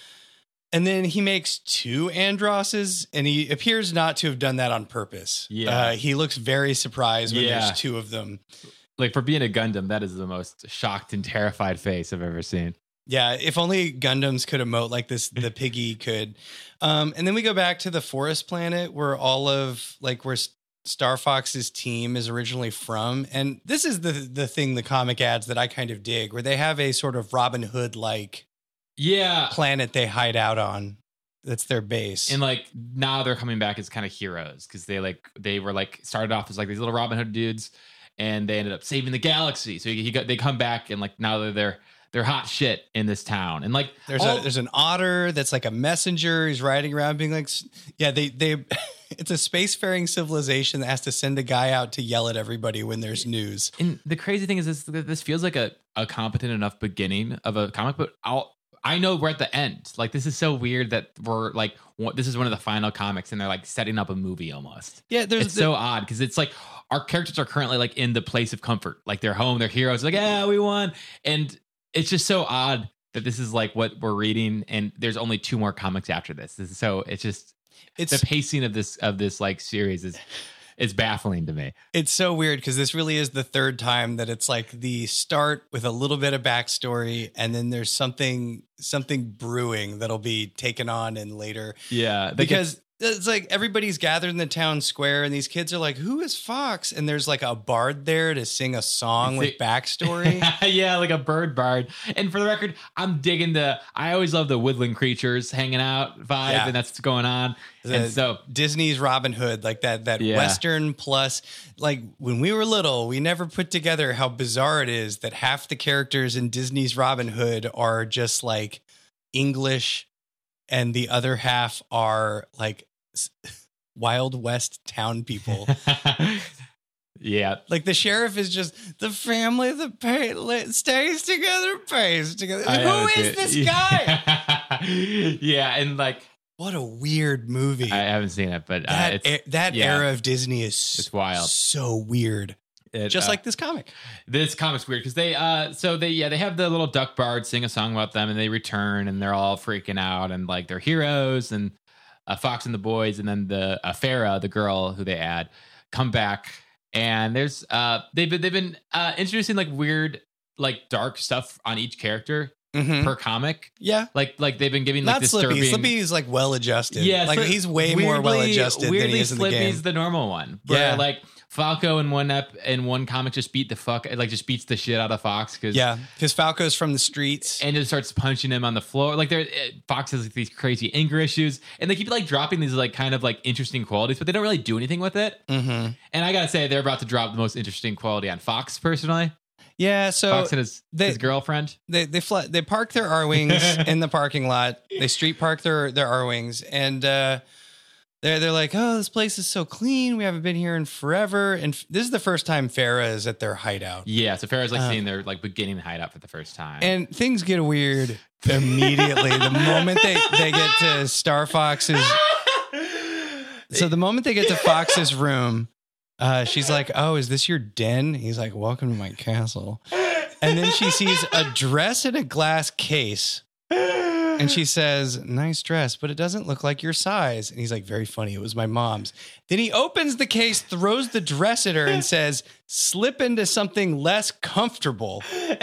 And then he makes two Androsses, and he appears not to have done that on purpose. Yeah. Uh, he looks very surprised when Yeah. there's two of them. Like for being a Gundam, that is the most shocked and terrified face I've ever seen. Yeah, if only Gundams could emote like this, the piggy could. Um, and then we go back to the forest planet where all of like where Star Fox's team is originally from. And this is the the thing the comic adds that I kind of dig, where they have a sort of Robin Hood like Yeah. planet they hide out on. That's their base. And like now they're coming back as kind of heroes because they like they were like started off as like these little Robin Hood dudes, and they ended up saving the galaxy. So he got they come back and like now they're they're they're hot shit in this town. And like There's all- a there's an otter that's like a messenger. He's riding around being like, s- yeah, they they. It's a spacefaring civilization that has to send a guy out to yell at everybody when there's news. And the crazy thing is this this feels like a, a competent enough beginning of a comic, but I'll I know we're at the end. Like this is so weird that we're like what, this is one of the final comics and they're like setting up a movie almost. Yeah, there's It's so odd because it's like our characters are currently like in the place of comfort, like they're home, they're heroes, like yeah, we won, and it's just so odd that this is like what we're reading, and there's only two more comics after this. This is so it's just it's the pacing of this of this like series is is baffling to me. it's so weird because this really is the third time that it's like the start with a little bit of backstory, and then there's something something brewing that'll be taken on in later. Yeah, Because it's like everybody's gathered in the town square, and these kids are like, "Who is Fox?" And there's like a bard there to sing a song with backstory. yeah, like a bird bard. And for the record, I'm digging the. I always love the woodland creatures hanging out vibe, Yeah. and that's what's going on. The and so, Disney's Robin Hood, like that that Yeah. Western plus, like when we were little, we never put together how bizarre it is that half the characters in Disney's Robin Hood are just like English, and the other half are like s- Wild West town people. yeah, Like the sheriff is just the family that pay, li- stays together, pays together. I Who haven't is seen- this guy? yeah, and like What a weird movie. I haven't seen it, but uh, that it's e- that yeah. era of Disney is It's wild. so weird. it, Just uh, like this comic. This comic's weird because they uh so they yeah they have the little duck bard sing a song about them, and they return and they're all freaking out and like they're heroes, and uh, Fox and the boys and then the uh, Farah, the girl who they add, come back, and there's uh they've been they've been uh introducing like weird like dark stuff on each character Mhm. per comic, Yeah. like like they've been giving like Not disturbing. Slippy. Slippy is like well adjusted. Yeah, like Slip- he's way more well adjusted than Weirdly, he is in the Slippy's game. the normal one. Where Yeah. like Falco in one ep in one comic just beat the fuck like just beats the shit out of Fox because Yeah, because Falco's from the streets. and just starts punching him on the floor. Like there, Fox has like, these crazy anger issues, and they keep like dropping these like kind of like interesting qualities, but they don't really do anything with it. Mm-hmm. And I gotta say, they're about to drop the most interesting quality on Fox. Personally, Yeah, so Fox and his they- his girlfriend. they they fly, they park their R wings in the parking lot. They street park their their R wings, and uh, they're they're like, "Oh, this place is so clean. We haven't been here in forever." And f- this is the first time Farah is at their hideout. Yeah, so Farrah's like Uh, seeing their like beginning hideout for the first time. And things get weird immediately. The moment they, they get to Star Fox's So the moment they get to Fox's room, uh, she's like, "Oh, is this your den?" He's like, "Welcome to my castle." And then she sees a dress in a glass case. And she says, "Nice dress, but it doesn't look like your size." And he's like, "Very funny. It was my mom's." Then he opens the case, throws the dress at her, and says, "Slip into something less comfortable."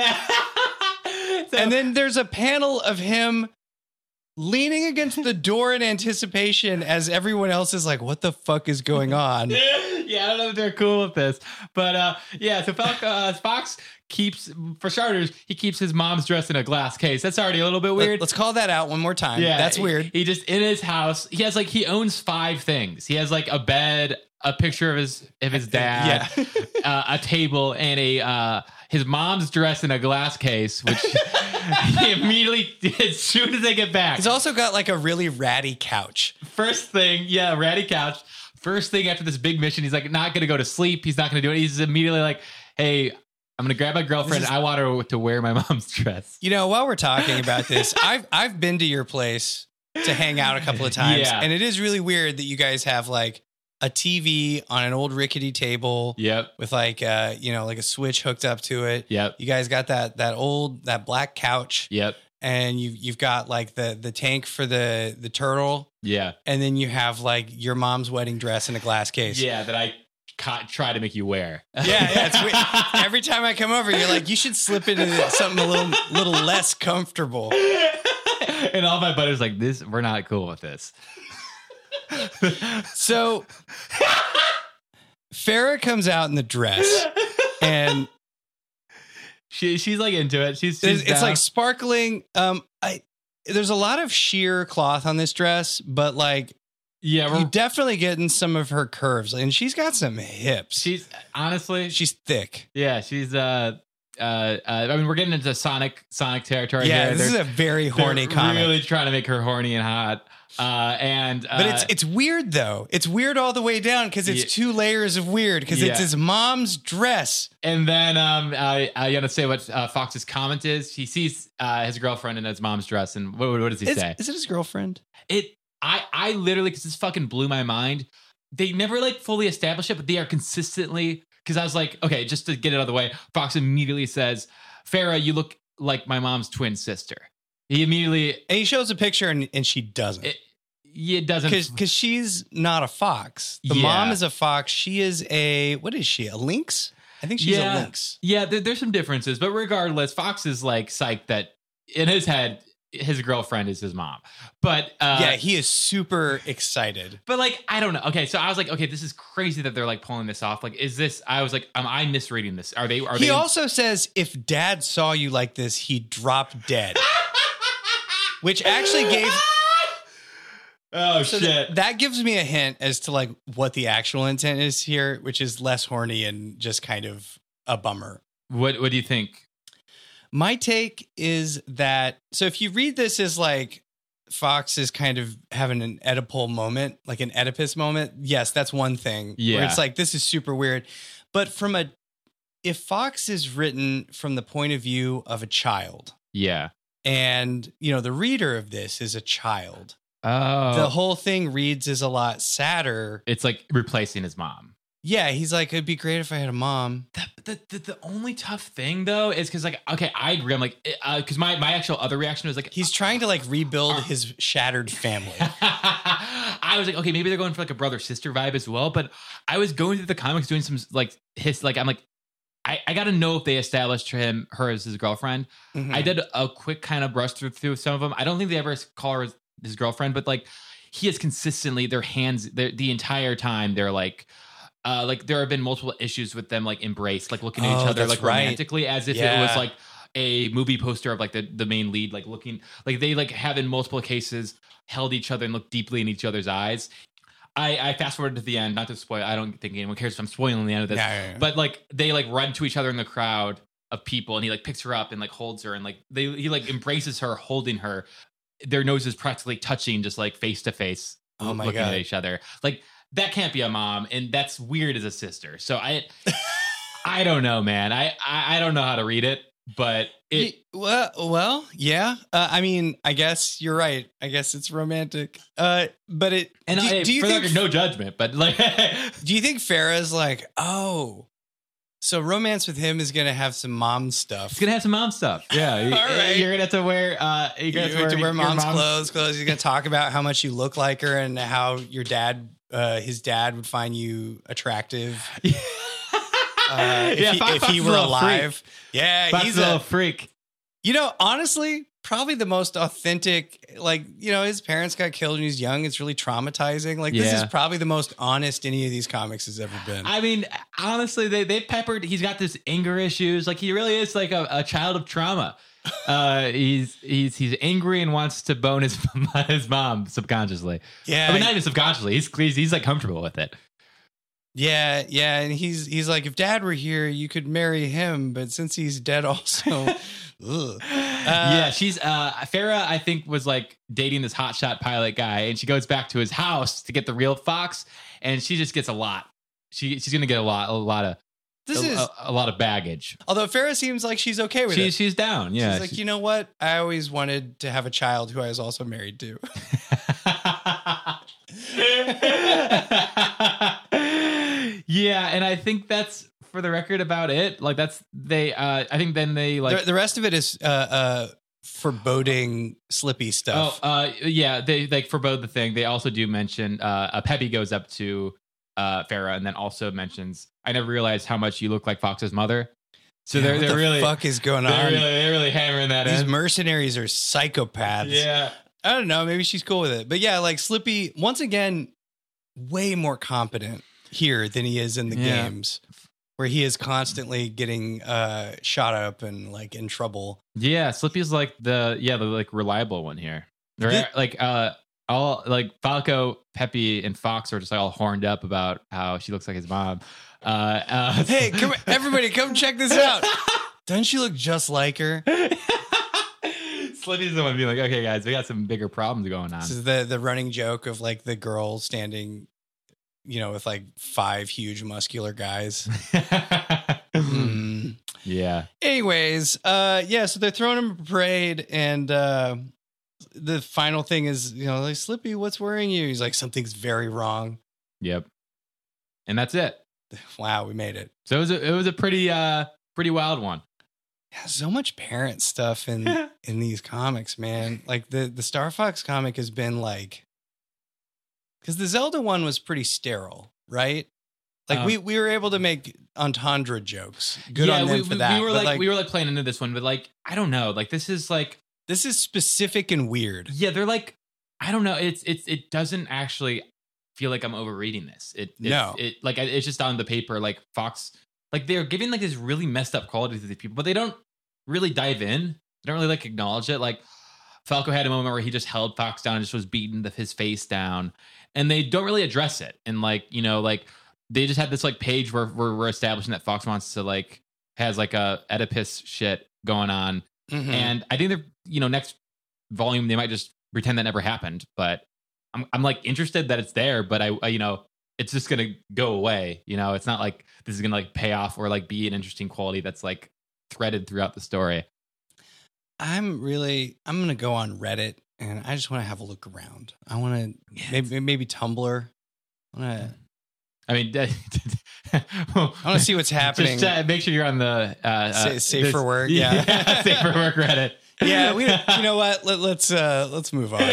So- And then there's a panel of him leaning against the door in anticipation as everyone else is like, "What the fuck is going on?" yeah, I don't know if they're cool with this, but uh, yeah. So Falco, uh, Fox keeps, for starters, he keeps his mom's dress in a glass case. That's already a little bit weird. Let's call that out one more time. Yeah, That's he- weird. He just in his house. He has like he owns five things. He has like a bed, a picture of his of his dad, Yeah. uh, a table, and a uh, his mom's dress in a glass case, which he immediately as soon as they get back. He's also got like a really ratty couch. First thing, yeah, ratty couch. First thing after this big mission, he's like not gonna go to sleep. He's not gonna do it. He's immediately like, hey. I'm gonna grab my girlfriend. This is- I want her to wear my mom's dress. You know, while we're talking about this, I've I've been to your place to hang out a couple of times. Yeah. And it is really weird that you guys have like a T V on an old rickety table Yep. with like uh you know like a switch hooked up to it. Yep. You guys got that that old that black couch. Yep. And you you've got like the the tank for the the turtle, Yeah. and then you have like your mom's wedding dress in a glass case. Yeah. That I ca- try to make you wear. Yeah, yeah. It's weird. Every time I come over, you're like, you should slip into something a little little less comfortable. And all my buddies like this. We're not cool with this. So Farrah comes out in the dress, and She she's like into it. She's, she's it's, it's like sparkling. Um, I there's a lot of sheer cloth on this dress, but like yeah, you we're, definitely getting some of her curves, and she's got some hips. she's honestly She's thick. yeah she's uh uh, uh I mean we're getting into Sonic Sonic territory. Yeah, here. this They're- is a very they're horny comic. Really trying to make her horny and hot. Uh, and uh, But it's it's weird though. It's weird all the way down because it's Yeah. two layers of weird because it's Yeah. his mom's dress. and then um I I gotta say what uh, Fox's comment is. He sees uh his girlfriend in his mom's dress, and what what does he Is, say? is it his girlfriend? It I I literally because this fucking blew my mind. They never like fully establish it, but they are consistently because I was like, okay, just to get it out of the way, Fox immediately says, "Farrah, you look like my mom's twin sister." He immediately And he shows a picture and, and she doesn't. it, it doesn't Because she's not a fox. The Yeah. mom is a fox. She is a, what is she? A lynx? I think she's Yeah. a lynx. Yeah, there, there's some differences, but regardless, Fox is like psyched that in his head, his girlfriend is his mom. But uh, yeah, he is super excited. but like I don't know. Okay, so I was like, okay, this is crazy that they're like pulling this off. Like, is this? I was like, am I misreading this? Are they? Are He they? also says if dad saw you like this, he'd drop dead. Which actually gave oh so shit! th- that gives me a hint as to like what the actual intent is here, which is less horny and just kind of a bummer. what What do you think? My take is that so if you read this as like Fox is kind of having an Oedipal moment, like an Oedipus moment, yes, that's one thing. Yeah. Where it's like this is super weird. But from a if Fox is written from the point of view of a child, Yeah. and you know, the reader of this is a child, Oh, the whole thing reads as a lot sadder. it's like replacing his mom. Yeah, he's like, it'd be great if I had a mom. The, the, the, the only tough thing though is because like okay, I agree. I'm like because my my actual other reaction was like He's trying to like rebuild his shattered family. I was like, okay, maybe they're going for like a brother sister vibe as well. But I was going through the comics doing some like his like I'm like, I, I got to know if they established him her as his girlfriend. Mhm. I did a quick kind of brush through through some of them. I don't think they ever call her his, his girlfriend, but like he is consistently their hands they're, the entire time. They're like. Uh, like there have been multiple issues with them like embraced, like looking at Oh, each other that's like right. romantically as if it Yeah. was like a movie poster of like the, the main lead, like looking like they like have in multiple cases held each other and looked deeply in each other's eyes. I, I fast forwarded to the end, not to spoil. I don't think anyone cares if I'm spoiling the end of this, Yeah, yeah, yeah. but like they like run to each other in the crowd of people and he like picks her up and like holds her and like they he like embraces her, holding her. Their noses practically touching, just like face to face, Oh my looking God. at each other. Like that can't be a mom, and that's weird as a sister. So I, I don't know, man. I, I I don't know how to read it, but it. Ye- well, well, yeah. Uh, I mean, I guess you're right. I guess it's romantic. Uh, but it. And do, I, do you for the think? record, no judgment, but like, Do you think Farrah's like, oh, so romance with him is gonna have some mom stuff? it's gonna have some mom stuff. Yeah, you, All right. you're gonna have to wear. Uh, you're You gonna have to wear your mom's clothes. Clothes. He's gonna talk about how much you look like her and how your dad, uh, his dad, would find you attractive. Uh, if yeah, he, Fox, if Fox he is were a little alive, freak. yeah, Fox he's is a little a. freak. You know, honestly, probably the most authentic. Like, you know, his parents got killed when he was young. It's really traumatizing. Like, this Yeah. is probably the most honest any of these comics has ever been. I mean, honestly, they they peppered. He's got this anger issues. Like he really is like a, a child of trauma. Uh, he's he's he's angry and wants to bone his his mom subconsciously. yeah, I mean, not even subconsciously. He's he's, he's like comfortable with it. yeah, yeah. And he's he's like, if Dad were here, you could marry him, but since he's dead, also. ugh. yeah, she's uh Farrah, I think, was like dating this hotshot pilot guy, and she goes back to his house to get the real Fox, and she just gets a lot. She she's gonna get a lot, a lot of This a, is a, a lot of baggage. although Farrah seems like she's okay with She, it. she's down. Yeah. She's like, She- you know what? I always wanted to have a child who I was also married to. Yeah, and I think that's for the record about it. Like that's they. Uh, I think then they like. the, the rest of it is uh, uh, foreboding, slippy Oh, stuff. uh, yeah. They like forebode the thing. They also do mention uh, uh Peppy goes up to uh Farrah and then also mentions, "I never realized how much you look like Fox's mother." So Yeah, they're what they're the really fuck is going they're on? really they're really hammering that These in. mercenaries are psychopaths. Yeah. I don't know. Maybe she's cool with it. But yeah, like Slippy, once again, way more competent here than he is in the Yeah. games, where he is constantly getting uh, shot up and like in trouble. Yeah, Slippy's like the yeah the like reliable one here. They're Thi- like uh all like Falco, Peppy, and Fox are just like all horned up about how she looks like his mom. Uh, uh Hey, come everybody, come check this out. Doesn't she look just like her? Slippy's the one being like, okay, guys, we got some bigger problems going on. This is the the running joke of like the girl standing, you know, with like five huge muscular guys. Mm. Yeah. Anyways, uh, yeah, so they're throwing him a parade, and uh, the final thing is, you know, like, Slippy, what's worrying you? He's like, something's very wrong. Yep. And that's it. Wow, we made it. So it was a, it was a pretty uh pretty wild one. Yeah, so much parent stuff in in these comics, man. Like the the Star Fox comic has been like, because the Zelda one was pretty sterile, right? Like Um, we we were able to make entendre jokes. Good yeah, on them we, for we, that. we were but, like, we were like playing into this one, but like I don't know, like this is like this is specific and weird. yeah, they're like I don't know, it's it's it doesn't actually feel like I'm overreading this. It it's, No. it like it's just on the paper like Fox like they're giving like this really messed up quality to these people, but they don't really dive in. They don't really like acknowledge it. Like Falco had a moment where he just held Fox down and just was beating the, his face down, and they don't really address it. And like you know, like they just had this like page where, where we're establishing that Fox wants to like has like a Oedipus shit going on, Mhm. and I think they're you know next volume they might just pretend that never happened. But I'm I'm like interested that it's there, but I, I you know it's just gonna go away. You know, it's not like this is gonna like pay off or like be an interesting quality that's like threaded throughout the story. I'm really I'm gonna go on Reddit and I just want to have a look around. I want to maybe maybe Tumblr. I want to I mean, I want to see what's happening. Just uh, make sure you're on the uh, Sa- uh, safe this- for work, yeah. safe for work Reddit. Yeah, we. You know what? Let, let's uh, let's move on.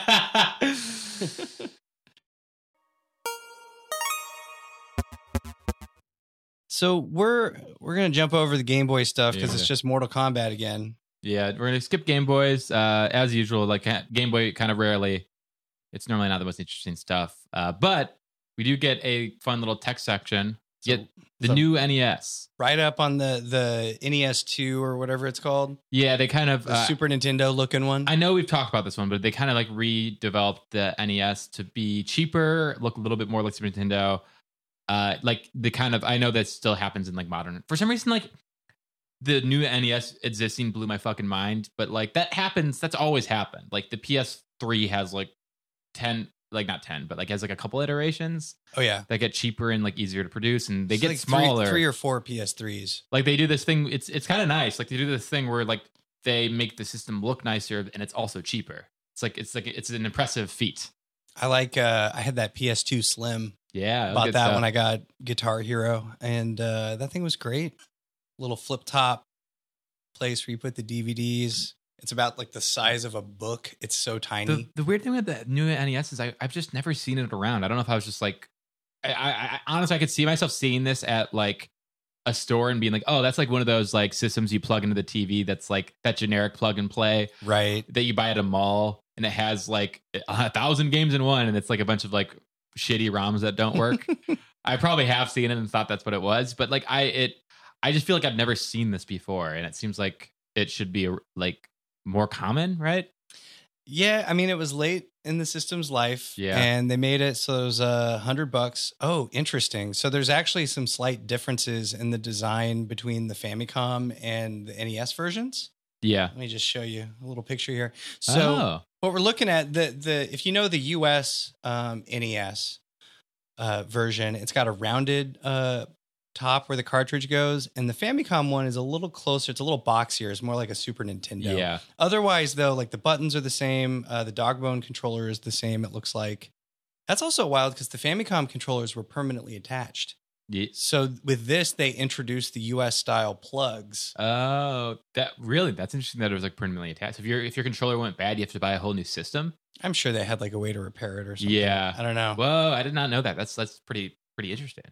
So we're we're gonna jump over the Game Boy stuff because Yeah. it's just Mortal Kombat again. Yeah, we're gonna skip Game Boys uh, as usual. Like uh, Game Boy, kind of rarely. It's normally not the most interesting stuff, uh, but we do get a fun little tech section. So- Get the so- new N E S. Right up on the the N E S two or whatever it's called, Yeah, they kind of. the Uh, Super Nintendo looking one. I know we've talked about this one, but they kind of like redeveloped the N E S to be cheaper, look a little bit more like Super Nintendo. Uh, like the kind of I know that still happens in like modern. For some reason, like the new N E S existing blew my fucking mind. But like that happens. That's always happened. Like the P S three has like ten, like not ten, but like has like a couple iterations oh yeah, that get cheaper and like easier to produce, and they It's get like three- smaller. Three, or four P S threes. Like they do this thing. It's it's kind of nice. Like they do this thing where like they make the system look nicer and it's also cheaper. It's like it's like it's an impressive feat. I like. Uh, I had that P S two Slim. Yeah, Bought that when I got Guitar Hero, and uh, that thing was great. Little flip top place where you put the D V Ds. It's about like the size of a book. It's so tiny. The, the weird thing with the new N E S is I, I've just never seen it around. I don't know if I was just like, I, I, I honestly I could see myself seeing this at like a store and being like, oh, that's like one of those like systems you plug into the T V. That's like that generic plug and play right. that you buy at a mall, and it has like a thousand games in one, and it's like a bunch of like shitty ROMs that don't work. I probably have seen it and thought that's what it was, but like I it I just feel like I've never seen this before, and it seems like it should be like more common, right? Yeah, I mean, it was late in the system's life. Yeah. And they made it so it was a hundred bucks. Oh, interesting. So there's actually some slight differences in the design between the Famicom and the N E S versions. Yeah. Let me just show you a little picture here. So Oh. what we're looking at, the the if you know the U S um, N E S uh, version, it's got a rounded uh, top where the cartridge goes, and the Famicom one is a little closer. It's a little boxier. It's more like a Super Nintendo. Yeah. Otherwise, though, like the buttons are the same. Uh, the Dogbone controller is the same. It looks like. That's also wild because the Famicom controllers were permanently attached. Yeah. So with this, they introduced the U S style plugs. Oh, that really? That's interesting that it was like permanently attached. If your if your controller went bad, you have to buy a whole new system. I'm sure they had like a way to repair it or something. Yeah. I don't know. Whoa, I did not know that. That's that's pretty pretty interesting.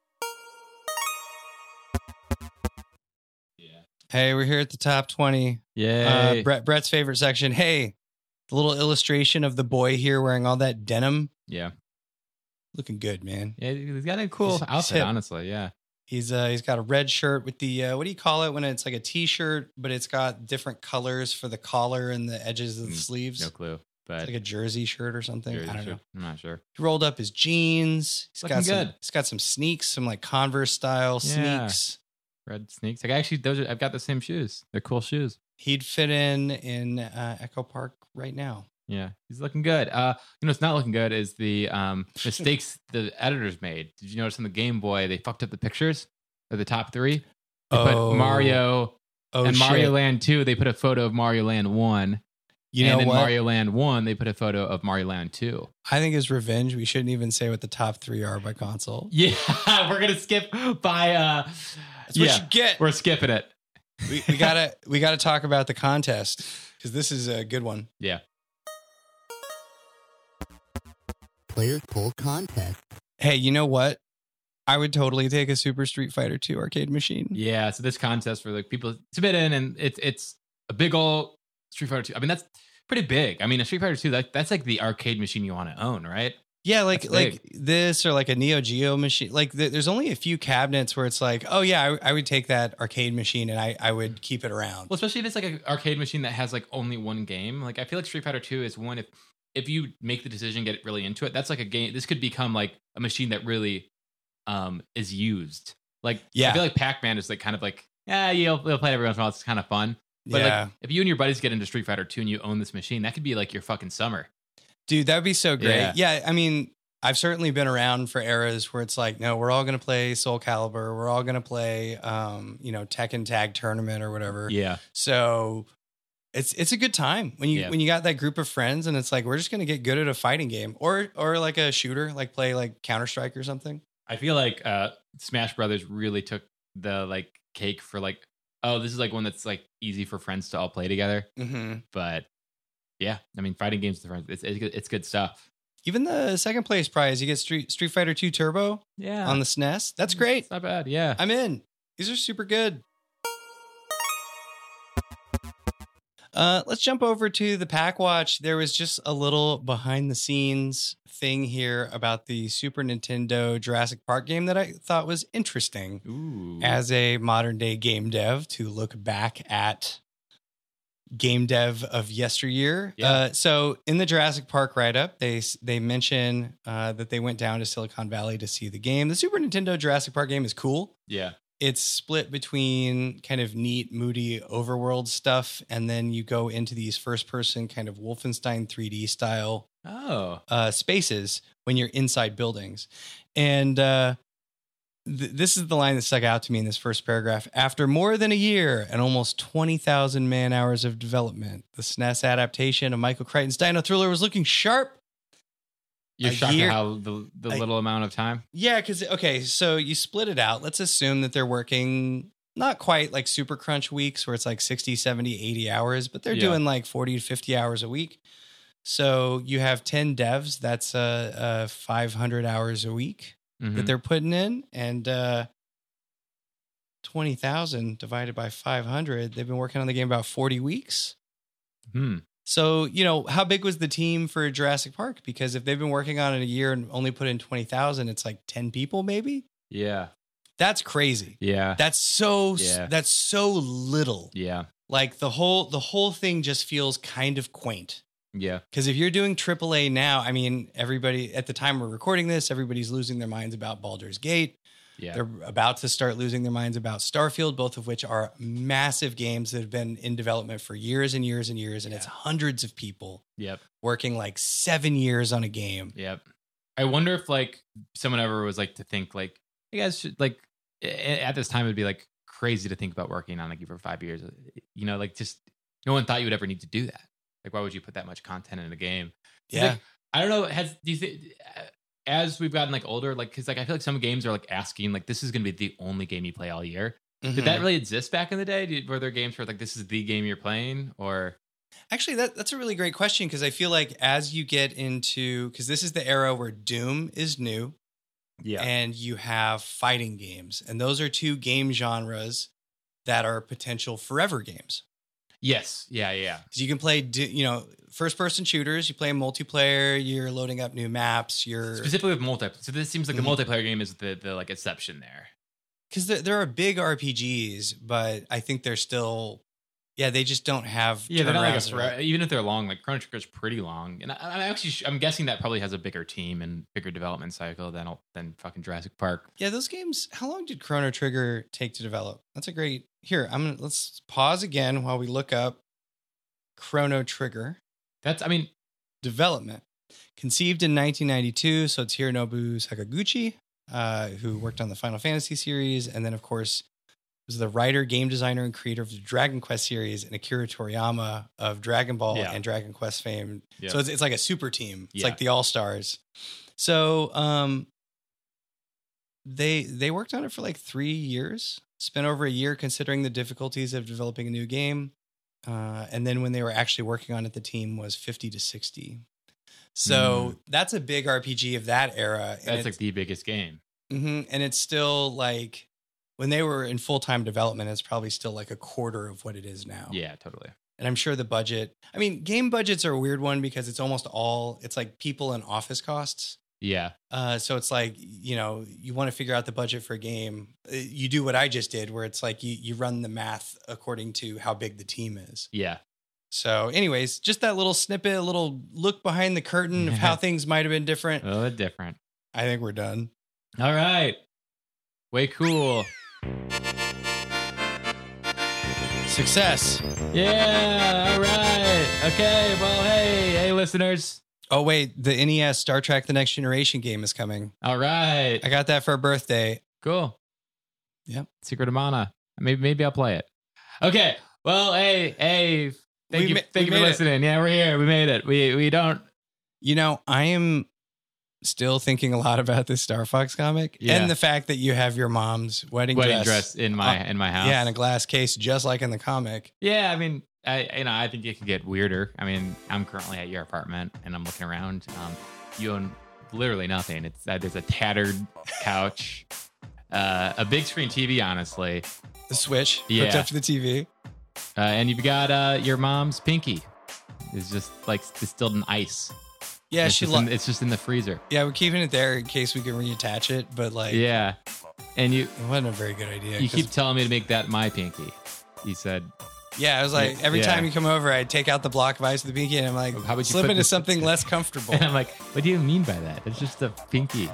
Yeah. Hey, we're here at the top twenty. Yay. Uh, Brett, Brett's favorite section. Hey, the little illustration of the boy here wearing all that denim. Yeah. Looking good, man. Yeah, he's got a cool He's- he's outfit, hip. honestly. Yeah. He's uh he's got a red shirt with the uh, what do you call it when it's like a t-shirt, but it's got different colors for the collar and the edges of the Mm, sleeves. No clue. But It's like a jersey shirt or something. Jersey I don't shirt. know. I'm not sure. He rolled up his jeans. He's Looking got some, good. He's got some sneaks, some like Converse style Yeah. sneaks. Red sneaks. Like actually those are I've got the same shoes. They're cool shoes. He'd fit in in uh, Echo Park right now. Yeah, he's looking good. Uh, you know, what's not looking good is the um mistakes the editors made. Did you notice on the Game Boy they fucked up the pictures of the top three? They Oh. put Mario Oh, and shit. Mario Land two. They put a photo of Mario Land one. You and know in what? Mario Land one, they put a photo of Mario Land two. I think as revenge, we shouldn't even say what the top three are by console. Yeah, we're gonna skip by. Uh, That's yeah, what you get. we're skipping it. We, we gotta we gotta talk about the contest because this is a good one. Yeah. Players Poll Contest. Hey, you know what? I would totally take a Super Street Fighter two arcade machine. Yeah, so this contest for like people submit in, and it's it's a big old Street Fighter two. I mean, that's pretty big. I mean, a Street Fighter two, that, that's like the arcade machine you want to own, right? Yeah, like That's like this or like a Neo Geo machine. Like th- there's only a few cabinets where it's like, oh yeah, I, I would take that arcade machine and I, I would keep it around. Well, especially if it's like an arcade machine that has like only one game. Like I feel like Street Fighter two is one if if you make the decision, get really into it, that's like a game. This could become like a machine that really um is used. Like Yeah. I feel like Pac-Man is like kind of like yeah, you'll, you'll play it every once in a while. It's kind of fun. But yeah, like if you and your buddies get into Street Fighter two and you own this machine, that could be like your fucking summer. dude, that'd be so great. Yeah. Yeah. I mean, I've certainly been around for eras where it's like, no, we're all gonna play Soul Calibur, we're all gonna play, um, you know, Tekken Tag Tournament or whatever. Yeah. So it's it's a good time when you Yeah. when you got that group of friends and it's like we're just gonna get good at a fighting game or or like a shooter, like play like Counter Strike or something. I feel like uh Smash Brothers really took the like cake for like, oh, this is like one that's like easy for friends to all play together. Mm-hmm. But yeah, I mean, fighting games with friends, it's it's good, it's good stuff. Even the second place prize, you get Street Street Fighter two Turbo Yeah, on the S N E S. That's great. It's not bad. Yeah, I'm in. These are super good. Uh, let's jump over to the Pack Watch. There was just a little behind the scenes thing here about the Super Nintendo Jurassic Park game that I thought was interesting ooh, as a modern day game dev to look back at game dev of yesteryear. Yeah. Uh, so in the Jurassic Park write-up, they they mention uh, that they went down to Silicon Valley to see the game. The Super Nintendo Jurassic Park game is cool. yeah, It's split between kind of neat, moody overworld stuff, and then you go into these first-person kind of Wolfenstein three D style oh, uh, spaces when you're inside buildings. And uh, th- this is the line that stuck out to me in this first paragraph. After more than a year and almost twenty thousand man hours of development, the S N E S adaptation of Michael Crichton's Dino Thriller was looking sharp. you're A shocked year- at how the the a- little amount of time. Yeah, because, okay, so you split it out. Let's assume that they're working not quite like super crunch weeks where it's like sixty, seventy, eighty hours, but they're Yeah. doing like forty to fifty hours a week. So you have ten devs. That's uh, uh, five hundred hours a week Mhm. that they're putting in. And uh, twenty thousand divided by five hundred, they've been working on the game about forty weeks. Hmm. So, you know, how big was the team for Jurassic Park? Because if they've been working on it a year and only put in twenty thousand, it's like ten people maybe. Yeah, That's crazy. yeah, That's so Yeah. that's so little. yeah, Like the whole the whole thing just feels kind of quaint. yeah, Because if you're doing triple A now, I mean, everybody at the time we're recording this, everybody's losing their minds about Baldur's Gate. yeah. They're about to start losing their minds about Starfield, both of which are massive games that have been in development for years and years and years, and it's hundreds of people Yep, working like seven years on a game. yep. I wonder if like someone ever was like to think like, you guys should like a- at this time, it'd be like crazy to think about working on a game for five years. You know, like just no one thought you would ever need to do that. Like, why would you put that much content in a game? It's Yeah. like, I don't know. Has do you think as we've gotten like older, like because like I feel like some games are like asking like this is going to be the only game you play all year. Mhm. Did that really exist back in the day? Did, were there games where like this is the game you're playing, or Actually, that, that's a really great question because I feel like as you get into, because this is the era where Doom is new and you have fighting games. And those are two game genres that are potential forever games. yes, yeah, yeah, Because you can play, do- you know, first person shooters, you play multiplayer, you're loading up new maps, you're. specifically with multiplayer. So this seems like Mhm. the multiplayer game is the the like exception there. Because there, there are big R P Gs, but I think they're still, yeah, they just don't have. Yeah, they're not like a turnarounds that are- forever, even if they're long. Like Chrono Trigger's pretty long, and I, I'm actually I'm guessing that probably has a bigger team and bigger development cycle than than fucking Jurassic Park. Yeah, those games. How long did Chrono Trigger take to develop? That's a great. Here, I'm gonna let's pause again while we look up Chrono Trigger That's I mean development. Conceived in nineteen ninety-two, so it's Hironobu Sakaguchi, uh, who worked on the Final Fantasy series, and then of course was the writer, game designer, and creator of the Dragon Quest series, and Akira Toriyama of Dragon Ball Yeah. and Dragon Quest fame. Yeah. So it's, it's like a super team. It's Yeah. like the All Stars. So um, they they worked on it for like three years. Spent over a year considering the difficulties of developing a new game. Uh, and then when they were actually working on it, the team was fifty to sixty. So that's a big R P G of that era. And that's it's, like the biggest game. mhm, and it's still like when they were in full time development, it's probably still like a quarter of what it is now. Yeah, totally. And I'm sure the budget, I mean, game budgets are a weird one because it's almost all, it's like people and office costs. Yeah, Uh, so it's like, you know, you want to figure out the budget for a game. Uh, You do what I just did, where it's like you, you run the math according to how big the team is. yeah. So, anyways, just that little snippet, a little look behind the curtain of how things might have been different. A little bit different. I think we're done. All right. Way cool. Success. Yeah. All right. Okay. Well, hey, hey, listeners. Oh, wait, the N E S Star Trek The Next Generation game is coming. All right. I got that for a birthday. Cool. Yep. Secret of Mana. Maybe maybe I'll play it. Okay. Well, hey, hey. Thank We you. ma- thank we you for made it. listening. Yeah, we're here. We made it. We we don't. You know, I am still thinking a lot about this Star Fox comic Yeah. and the fact that you have your mom's wedding, Wedding dress. dress in my Uh, in my house. Yeah, in a glass case, just like in the comic. Yeah, I mean, I you know, I think it could get weirder. I mean, I'm currently at your apartment and I'm looking around. Um, you own literally nothing. It's uh, there's a tattered couch, uh, a big screen T V, honestly, The Switch hooked Yeah. up to the T V. uh, and you've got uh, your mom's pinky. It's just like distilled in ice. Yeah, it's she. just Lo- in, it's just in the freezer. yeah, we're keeping it there in case we can reattach it, but like, Yeah, and you it wasn't a very good idea. you 'cause- keep telling me to make that my pinky. You said, yeah, I was like, every Yeah. time you come over, I take out the block of ice with the pinky, and I'm like, How would you slip put into this- something less comfortable. and I'm like, what do you mean by that? It's just a pinky.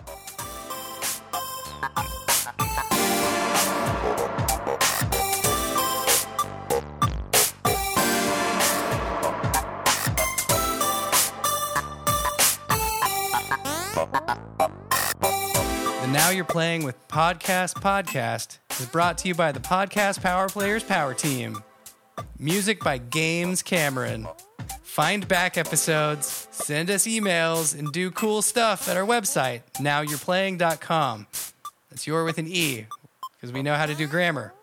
The Now You're Playing with Podcast podcast is brought to you by the Podcast Power Players Power Team. Music by Games Cameron. Find back episodes, send us emails, and do cool stuff at our website, now you're playing dot com. That's your with an E, because we know how to do grammar.